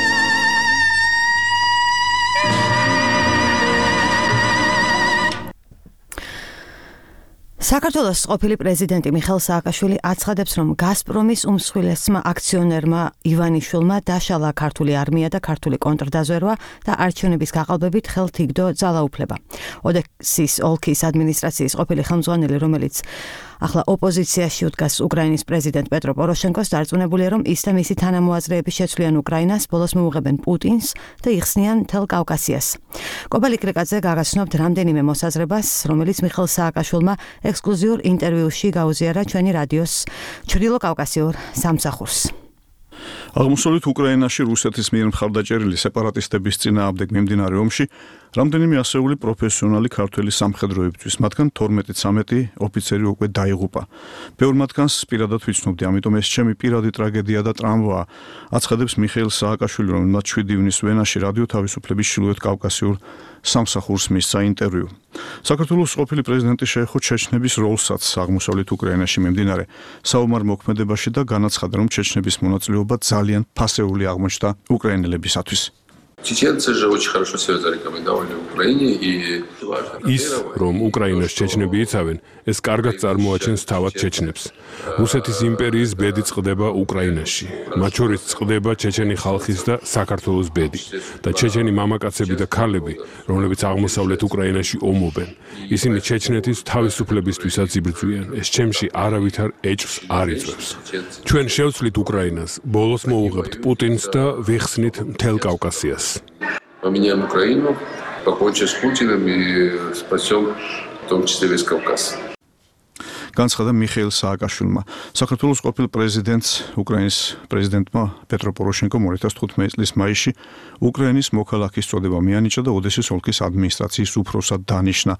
საქართველოს ყოფილი პრეზიდენტი მიხეილ სააკაშვილი აცხადებს, რომ გაზპრომის უმსხვილესმა აქციონერმა ივანიშვილმა დაშალა ქართული არმია და ქართული კონტრდაზვერვა და არჩევნების გაყალბებით ხელთ იგდო ძალაუფლება. ოდესის ოლქის ადმინისტრაციის ყოფილი ხელმძღვანელი, რომელიც ახლა ოპოზიციაში უდგას უკრაინის პრეზიდენტ პეტრო პოროშენკოს დარწმუნებულია, რომ ის და მისი თანამოაზრეები შეცვლიან უკრაინას, ბოლოს მოუღებენ პუტინს და იხსნიან მთელ კავკასიას. კობალი კრიკაძე გაგაცნობთ რამდენიმე მოსაზრებას, რომელიც მიხეილ სააკაშვილმა ექსკლუზიურ ინტერვიუში გაუზიარა ჩვენი რადიოს ჩრდილო კავკასიურ სამსახურს. აღმოსავლეთ უკრაინაში რუსეთის მიერ მხარდაჭერილი სეპარატისტების წინააღმდეგ მიმდინარე ომში რამდენიმე ასეული პროფესიონალი ქართველი სამხედროებისთვის, მათგან 12-13 ოფიცერი უკვე დაიღუპა. ბევრ მათგანს პირადად ვიცნობდი, ამიტომ ეს ჩემი პირადი ტრაგედია და ტრამვაა, აცხადებს მიხეილ სააკაშვილი, რომელმაც 7 ივნისს ვენაში რადიო თავისუფლების ჩრდილოეთ კავკასიურ სამსახურს მისცა ინტერვიუ. საქართველოს ყოფილი პრეზიდენტი შეეხო ჩეჩნების როლსაც აღმოსავლეთ უკრაინაში მიმდინარე საომარ მოქმედებაში და განაცხადა, რომ ჩეჩნების მონაწილეობა ძალიან ფასეული აღმოჩნდა უკრაინელებისათვის. Чеченцы же очень хорошо себя зарекомендовали в Украине и ის რომ უკრაინას ჩეჩნები იცავენ, ეს კარგად წარმოაჩენს თავად ჩეჩნებს. რუსეთის იმპერიის ბედი წყდება უკრაინაში. მათ შორის წყდება ჩეჩენი ხალხის და საქართველოს ბედი და ჩეჩენი მამაკაცები და ქალები, რომლებიც აღმოსავლეთ უკრაინაში ომობენ. ისინი ჩეჩნეთის თავისუფლებისთვისაც იბრძვიან. ეს ჩემში არავითარ ეჭვს არ იწვევს. ჩვენ შევცვლით უკრაინას, ბოლოს მოუღებთ პუტინს და ვიხსნით მთელ კავკასიას. Поменяем Украину, покончим с Путиным и спасем в том числе весь Кавказ. განცხადა მიხეილ სააკაშვილმა. საქართველოს ყოფილ პრეზიდენტს, უკრაინის პრეზიდენტმა პეტრო პოროშენკომ 2015 წლის მაისში უკრაინის მოქალაქის წოდება მიანიჭა და ოდესის ოლქის ადმინისტრაციის უფროსად დანიშნა.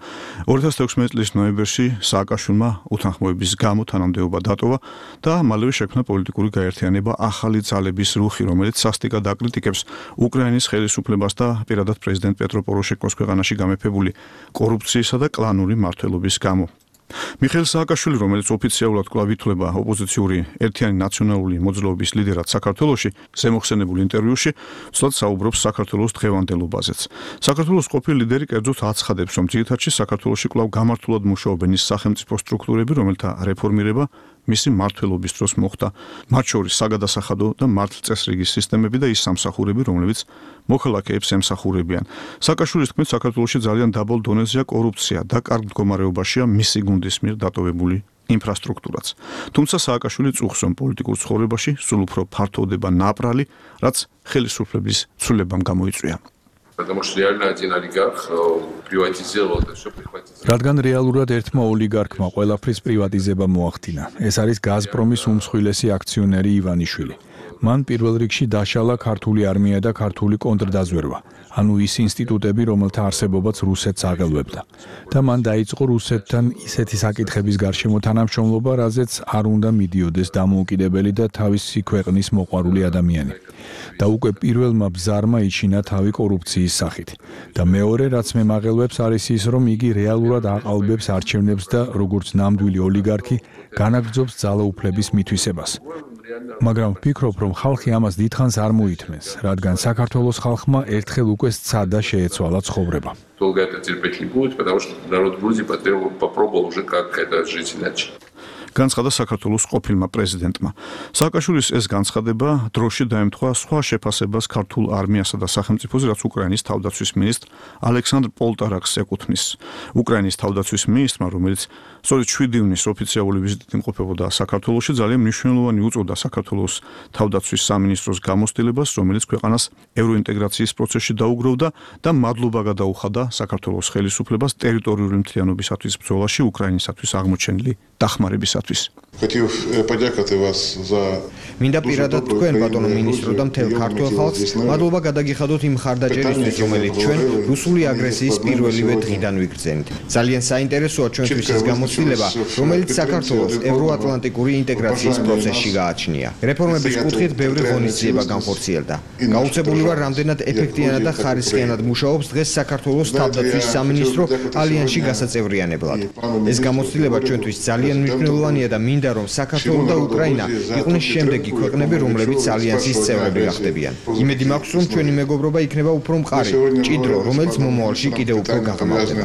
2016 წლის ნოემბერში სააკაშვილმა უთანხმოების გამო თანამდებობა დატოვა და მალევე შექმნა პოლიტიკური გაერთიანება ახალი ძალების რუხი, რომელიც სასტიკად აკრიტიკებს უკრაინის ხელისუფლებას და პირადად პრეზიდენტ პეტრო პოროშენკოს ქვეყანაში გამეფებული კორუფციისა და კლანური მმართველობის გამო. მიხეილ სააკაშვილი, რომელიც ოფიციალურად კვლავ ითვლება ოპოზიციური ერთიანი ნაციონალური მოძრაობის ლიდერად საქართველოში, ზემოხსენებულ ინტერვიუში ცუდად საუბრობს საქართველოს დღევანდელობაზეც. საქართველოს ყოფილი ლიდერი კერძოდ აცხადებს, რომ ძირითადში საქართველოში კვლავ გამართულად მუშაობენ ის სახელმწიფო სტრუქტურები, რომელთა რეფორმირება მისი მმართველობის დროს მოხდა, მათ შორის საგადასახადო და მართლწესრიგის სისტემები და ის სამსახურები, რომლებიც მოქალაქეებს ემსახურებიან. სააკაშვილის თქმით, საქართველოში ძალიან დაბალ დონეზეა კორუფცია და კარგ მდგომარეობაშია მისი გუნდის მიერ დატოვებული ინფრასტრუქტურაც. თუმცა სააკაშვილი წუხს, რომ პოლიტიკურ ცხოვრებაში სულ უფრო ფართოვდება ნაპრალი, რაც ხელისუფლების ცვლილებამ გამოიწვია. Потому что реально один олигарх приватизировал это всё, прихватил. რადგან რეალურად ერთმა ოლიგარქმა ყველაფრის პრივატიზება მოახდინა. ეს არის გაზპრომის უმსხვილესი აქციონერი ივანიშვილი. მან პირველ რიგში დაშალა ქართული არმია და ქართული კონტრდაზვერვა, ანუ ის ინსტიტუტები, რომელთა არსებობაც რუსეთს აღელვებდა. და მან დაიწყო რუსეთთან ისეთი საკითხების გარშემო თანამშრომლობა, რაზეც არ უნდა მიდიოდეს დამოუკიდებელი და თავისი ქვეყნის მოყვარული ადამიანი. და უკვე პირველმა ბზარმა იჩინა თავი კორუფციის სახით. და მეორე, რაც მე მაღელვებს, არის ის, რომ იგი რეალურად აყალბებს არჩევნებს და როგორც ნამდვილი ოლიგარქი განაგრძობს ძალაუფლების მითვისებას. მაგრამ ვფიქრობ, რომ ხალხი ამას დიდხანს არ მოითმენს, რადგან საქართველოს ხალხმა ერთხელ უკვე სცადა შეეცვალა ცხოვრება. Долго это терпеть не будет, потому что народ Грузии попробовал уже как это жить иначе. განცხადა საქართველოს ყოფილმა პრეზიდენტმა. სააკაშვილის ეს განცხადება დროში დაემთხვა სხვა შეფასებას ქართულ არმიასა და სახელმწიფოზე, რაც უკრაინის თავდაცვის მინისტრ ალექსანდრ პოლტარაკს ეკუთვნის. უკრაინის თავდაცვის მინისტრმა, რომელიც სწორედ 7 ივნისს ოფიციალური ვიზიტით იმყოფებოდა საქართველოში, ძალიან მნიშვნელოვანი უწოდა საქართველოს თავდაცვის სამინისტროს გამოცდილებას, რომელიც ქვეყანას ევროინტეგრაციის პროცესში დაუგროვდა და მადლობა გადაუხადა საქართველოს ხელისუფლებას ტერიტორიული მთლიანობისათვის ბრძოლაში უკრაინისათვის აღმოჩენილი დახმარებისათვის. Хотел подякувати вас за მინდა პირადად თქვენ ბატონო მინისტრო და მთელ ქართულ ხალხს მადლობა გადაგიხადოთ იმ ხარდაჭერისთვის, რომელიც ჩვენ რუსული აგრესიის პირველივე დღიდან ვიგრძენით. ძალიან საინტერესოა ჩვენთვის ის გამოცდილება, რომელიც საქართველოს ევროატლანტიკური ინტეგრაციის პროცესში გააჩნია. რეფორმების კუთხით ბევრი ღონისძიება განხორციელდა. გაუცებული ვარ, რამდენად ეფექტიანად და ხარისხიანად მუშაობს დღეს საქართველოს თავდაცვის სამინისტრო ალიანსში გასაწევრიანებლად. ეს გამოცდილება ჩვენთვის ძალიან მნიშვნელოვანია და მინდა რომ საქართველო და უკრაინა იყვნენ შემდეგი ქვეყნები, რომლებიც ალიანსის წევრები გახდებიან. იმედი მაქვს, რომ ჩვენი მეგობრობა იქნება უფრო მყარი, მჭიდრო, რომელიც მომავალში კიდევ უფრო გაღრმავდება.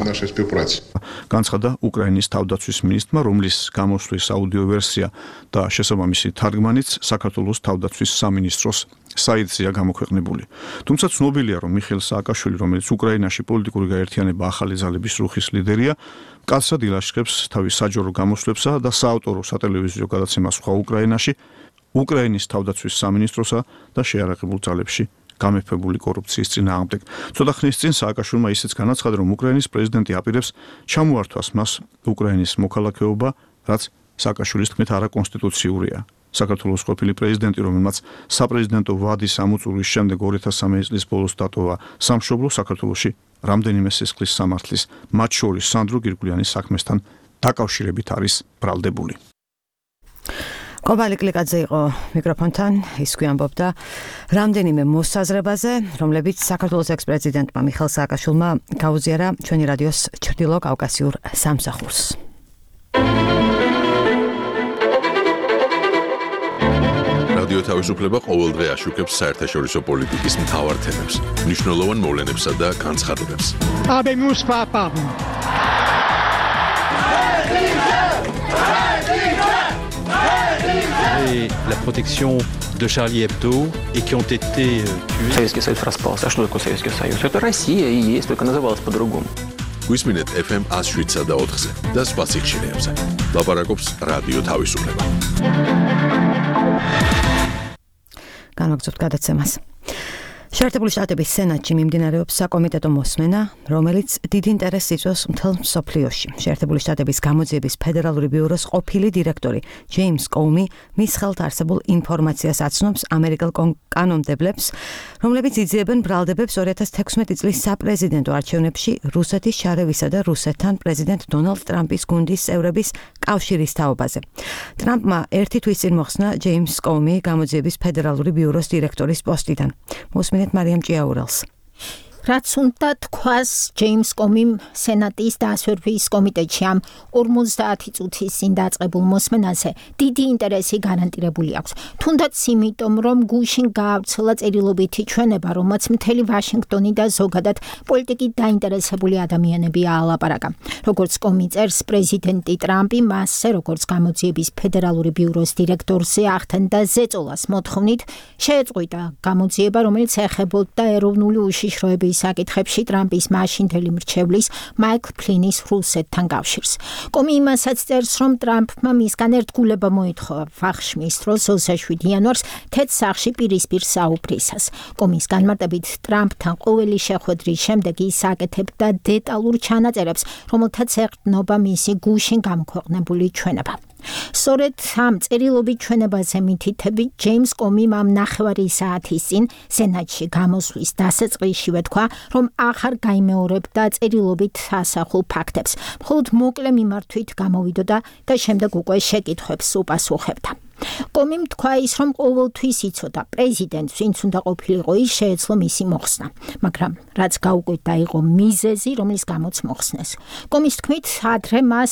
განცხადა უკრაინის თავდაცვის მინისტრმა, რომლის გამოსვლის აუდიო ვერსია და შესაბამისი თარგმანიც საქართველოს თავდაცვის სამინისტროს საიტზეა გამოქვეყნებული. თუმცა ცნობილია, რომ მიხეილ სააკაშვილი, რომელიც უკრაინაში პოლიტიკური გაერთიანება ახალი ძალების რუხის ლიდერია, კაცად ილაშქრებს თავის საჯარო გამოსვლებს ხელისუფლებასა და საავტორო სატელევიზიო გადაცემას სხვა უკრაინაში, უკრაინის თავდაცვის სამინისტროსა და შეიარაღებულ ძალებში გამეფებული კორუფციის წინააღმდეგ. ცოტა ხნის წინ სააკაშვილმა ისიც განაცხადა, რომ უკრაინის პრეზიდენტი აპირებს ჩამოართვას მას უკრაინის მოქალაქეობა, რაც სააკაშვილის თქმით არაკონსტიტუციურია. საქართველოს ყოფილი პრეზიდენტი, რომელმაც საპრეზიდენტო ვადის ამოწურვის შემდეგ 2013 წლის ბოლოს დატოვა სამშობლო, საქართველოში რამდენიმე სისხლის სამართლის, მათ შორის სანდრო გირგვლიანის საქმესთან დაკავშირებით არის ბრალდებული. კობალი კლიკაძე იყო მიკროფონთან, ის გვიამბობდა რამდენიმე მოსაზრებაზე, რომლებიც საქართველოს ექს-პრეზიდენტმა მიხეილ სააკაშვილმა გაუზიარა ჩვენი რადიოს ჩრდილო კავკასიურ სამსახურს. რადიო თავისუფლება ყოველდღე აშუქებს საერთაშორისო პოლიტიკის მთავარ თემებს, მნიშვნელოვან მოვლენებსა და განცხადებებს. La protection de Charlie Hebdo et qui ont été tués. Советский Союз распался. А что такое Советский Союз? Это Россия и есть, только называлась по-другому. Გვისმინეთ FM 107-ზე და 4-ზე და სხვა სიხშირეებზე. ლაპარაკობს რადიო თავისუფლება. განვაგრძობთ გადაცემას. შეერთებული შტატების სენატში მიმდინარეობს საკომიტეტო მოსმენა, რომელიც დიდ ინტერესს იწვევს მთელ მსოფლიოში. შეერთებული შტატების გამოძიების ფედერალური ბიუროს ყოფილი დირექტორი ჯეიმს კოუმი მის ხელთ არსებულ ინფორმაციას აცნობს ამერიკელ კანონმდებლებს, რომლებიც იძიებენ ბრალდებებს 2016 წლის საპრეზიდენტო არჩევნებში რუსეთის შარევისა და რუსეთთან პრეზიდენტ დონალდ ტრამპის გუნდის წევრების კავშირის თაობაზე. ტრამპმა ერთი თვის წინ მოხსნა ჯეიმს კოუმი გამოძიების ფედერალური ბიუროს დირექტორის პოსტიდან. მოსმინეთ მარიამ ჭიაურელს. რაც უნდა თქვას ჯეიმს კომიმ სენატის დასვერვის კომიტეტში ამ 50 წუთის წინ დაწყებულ მოსმენაზე დიდი ინტერესი გარანტირებული აქვს. თუნდაც იმიტომ, რომ გუშინ გაავრცელა წერილობითი ჩვენება, რომელმაც მთელი ვაშინგტონი და ზოგადად პოლიტიკით დაინტერესებული ადამიანები აალაპარაკა. როგორც კომი წერს, პრეზიდენტი ტრამპი მასზე, როგორც გამოძიების ფედერალური ბიუროს დირექტორზე ახდენდა ზეწოლას მოთხოვნით შეეწყვიტა გამოძიება, რომელიც ეხებოდა ეროვნული უშიშროების საკითხებში ტრამპის მაშინდელი მრჩევლის მაიკლ ფლინის რუსეთთან კავშირს. კომი იმასაც წერს, რომ ტრამპმა მისგან ერთგულება მოითხოვა ვახშმის დროს 27 იანვარს თეთრ სახლში პირისპირ საუბრისას. კომის განმარტებით ტრამპთან ყოველი შეხვედრის შემდეგ ის აკეთებდა დეტალურ ჩანაწერებს, რომელთაც ეყრდნობა მისი გუშინ გამოქვეყნებული ჩვენება. სწორედ ამ წერილობით ჩვენებაზე მითითებით ჯეიმს კომიმ ამ ნახევარი საათის წინ სენატში გამოსვლის დასაწყისშივე თქვა, რომ ახარ გაიმეორებდა წერილობით ასახულ ფაქტებს. მხოლოდ მოკლე მიმართვით გამოვიდოდა და შემდეგ უკვე შეკითხვებს უპასუხებდა. კომიმ თქვა ის, რომ ყოველთვის იცოდა პრეზიდენტს, ვინც უნდა ყოფილიყო, ის შეეძლო მისი მოხსნა, მაგრამ რაც გაუკვირდა იყო მიზეზი, რომლის გამოც მოხსნეს. კომის თქმით, ადრე მას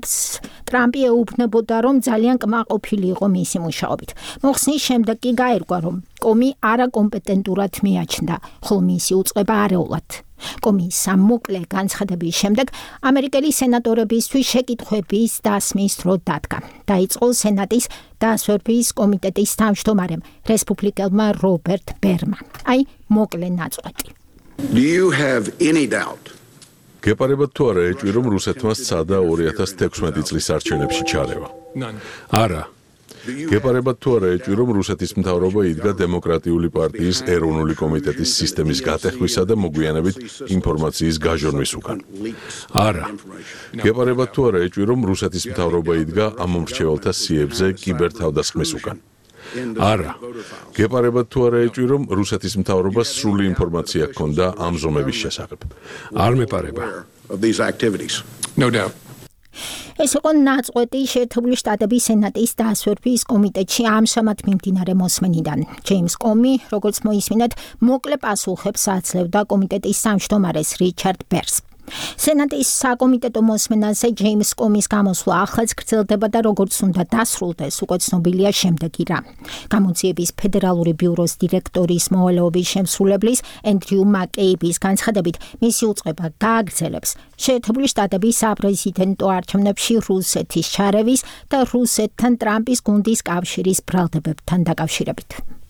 ტრამპი ეუბნებოდა, რომ ძალიან კმაყოფილი იყო მისი მუშაობით. მოხსნის შემდეგ კი გაირკვა, რომ კომი არაკომპეტენტურად მიაჩნდა, ხოლო მისი უწყება არეულად. კომის ამ მოკლე განცხადების შემდეგ ამერიკელი სენატორებისთვის შეკითხვების დასმის დრო დადგა. დაიწყო სენატის დასვერვის კომიტეტის თავმჯდომარემ, რესპუბლიკელმა რობერტ ბერმა. აი, მოკლე ნაწყვეტი. Do you have any doubt? გეპარებათ თუ არა ეჭვი, რომ რუსეთმა სცადა 2016 წლის არჩევნებში ჩარევა? არა. გეპარებათ თუ არა ეჭვი, რომ რუსეთის მთავრობა იდგა დემოკრატიული პარტიის ეროვნული კომიტეტის სისტემის გატეხვისა და მოგვიანებით ინფორმაციის გაჟონვის უკან? არა. გეპარებათ თუ არა ეჭვი, რომ რუსეთის მთავრობა იდგა ამ მომრჩეველთა სიებზე კიბერთავდასხმის უკან? არა. გეპარებათ თუ არა ეჭვი, რომ რუსეთის მთავრობას სრული ინფორმაცია ჰქონდა ამ ზომების შესახებ? არ მეპარება. No doubt. ეს იყო ნაწყვეტი შეერთებული შტატების სენატის დასვერვის კომიტეტში ამჟამად მიმდინარე მოსმენიდან. ჯეიმს კომი, როგორც მოისმინეთ, მოკლე პასუხებს აძლევდა კომიტეტის თავმჯდომარეს რიჩარდ ბერს. სენატის საკომიტეტო მოსმენაზე ჯეიმს კომის გამოსვლა ახლაც გრძელდება და როგორც უნდა დასრულდეს, უკვე ცნობილია შემდეგი რამ. გამოძიების ფედერალური ბიუროს დირექტორის მოვალეობის შემსრულებლის ენდრიუ მაკეიბის განცხადებით, მისი უწყება გააგრძელებს შეერთებული შტატების საპრეზიდენტო არჩევნებში რუსეთის ჩარევის და რუსეთთან ტრამპის გუნდის კავშირის ბრალდებებთან დაკავშირებით.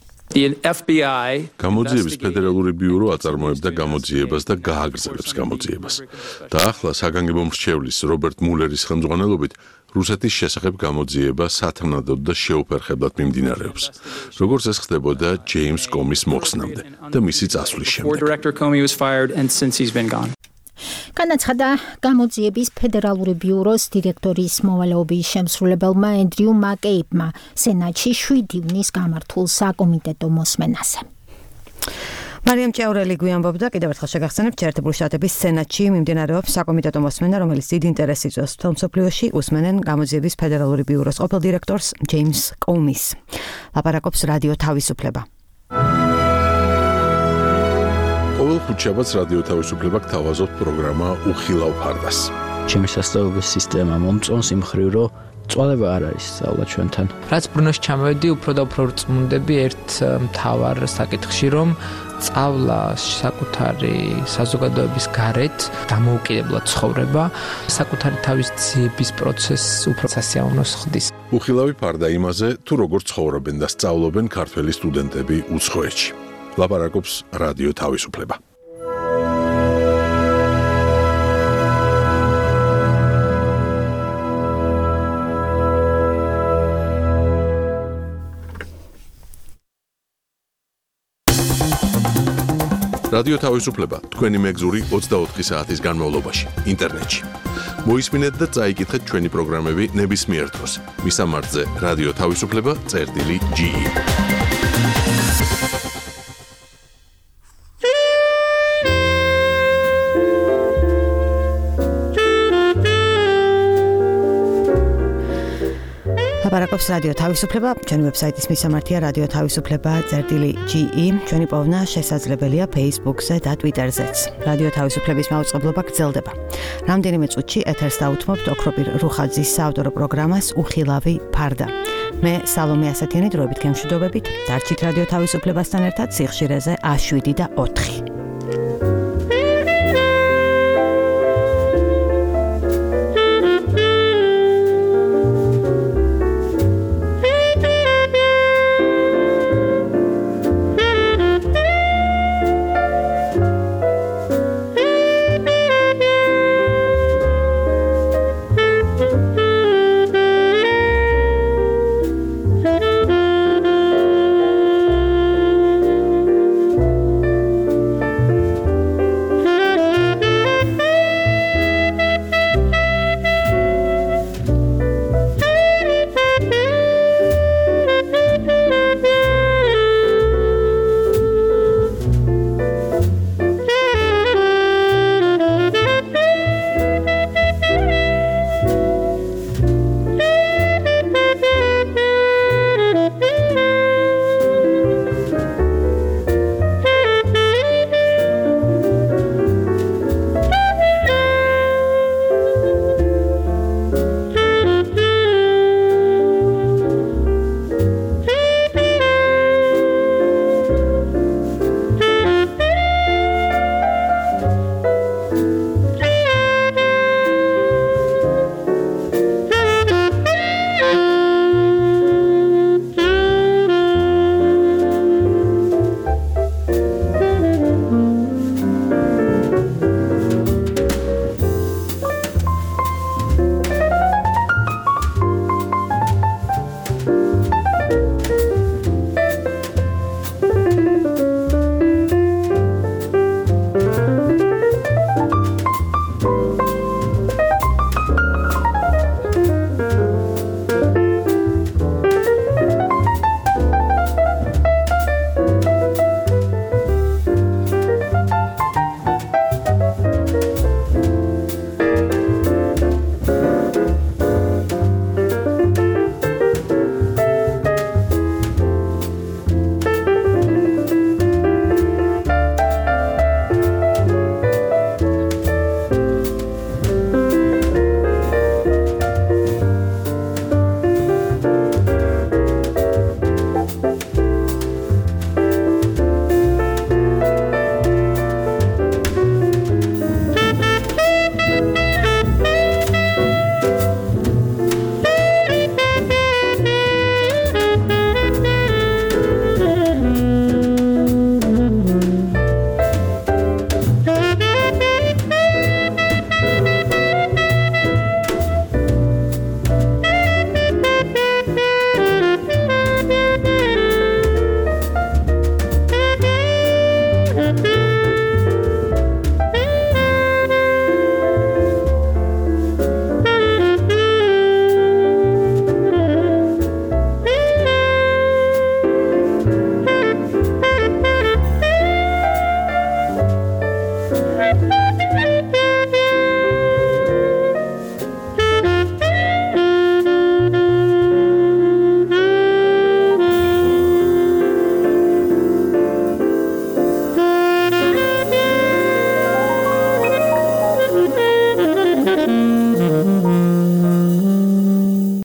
გამოძიების ფედერალური ბიურო აწარმოებდა გამოძიებას და გააგრძელებს გამოძიებას. და ახლა საგანგებო მრჩევლის რობერტ მულერის ხელმძღვანელობით რუსეთის შესახებ გამოძიება სათანადოდ და შეუფერხებლად მიმდინარეობს, როგორც ეს ხდებოდა ჯეიმს კომის მოხსნამდე და მისი წასვლის შემდეგ. განაცხადა გამოძიების ფედერალური ბიუროს დირექტორის მოვალეობის შემსრულებელმა ენდრიუ მაკეიბმა სენატში 7 ივნისს გამართულ საკომიტეტო მოსმენაზე. მარიამ ჭაურელი გვიანბობდა, კიდევ ერთხელ შეგახსენებთ, შეერთებული შტატების სენატში მიმდინარეობს საკომიტეტო მოსმენა, რომელიც დიდ ინტერესს იწვევს მთელ მსოფლიოში, უსმენენ გამოძიების ფედერალური ბიუროს ყოფილ დირექტორს ჯეიმს კომის. ლაპარაკობს რადიო თავისუფლება. ყოველ ხუთშაბათს რადიო თავისუფლება გთავაზობთ პროგრამა უხილავ ფარდას. ჩემი სასწავლებელი სისტემა მომწონს იმ მხრივ, რომ წვალება არ არის სწავლა ჩვენთან. რაც ბრუნოში ჩამოვედი, უფრო და უფრო რწმუნდები ერთ მთავარ საკითხში, რომ სწავლა საკუთარი საზოგადოების გარეთ დამოუკიდებლად ცხოვრება, საკუთარი თავის ძიების პროცესს უფრო სასიამოვნოს ხდის. უხილავი ფარდა იმაზე, თუ როგორ ცხოვრობენ და სწავლობენ ქართველი სტუდენტები უცხოეთში. ლაპარაკობს რადიო თავისუფლება. რადიო თავისუფლება თქვენი მეგზური 24 საათის განმავლობაში ინტერნეტში. მოისმინეთ და წაიკითხეთ ჩვენი პროგრამები ნებისმიერ დროს. მისამართზე რადიო თავისუფლება.ge ლაპარაკობს რადიო თავისუფლება, ჩვენი ვებსაიტის მისამართია radioთავისუფლება.ge. ჩვენი პოვნა შესაძლებელია Facebook-ზე და Twitter-ზეც. რადიო თავისუფლების მაუწყებლობა გრძელდება. რამდენიმე წუთში ეთერს დაუთმობთ ოქროპირ რუხაძის საავტორო პროგრამას უხილავი ფარდა. მე სალომე ასათიანი დროებით გემშვიდობებით. დარჩით რადიო თავისუფლებასთან ერთად სიხშირეზე A7 და 4.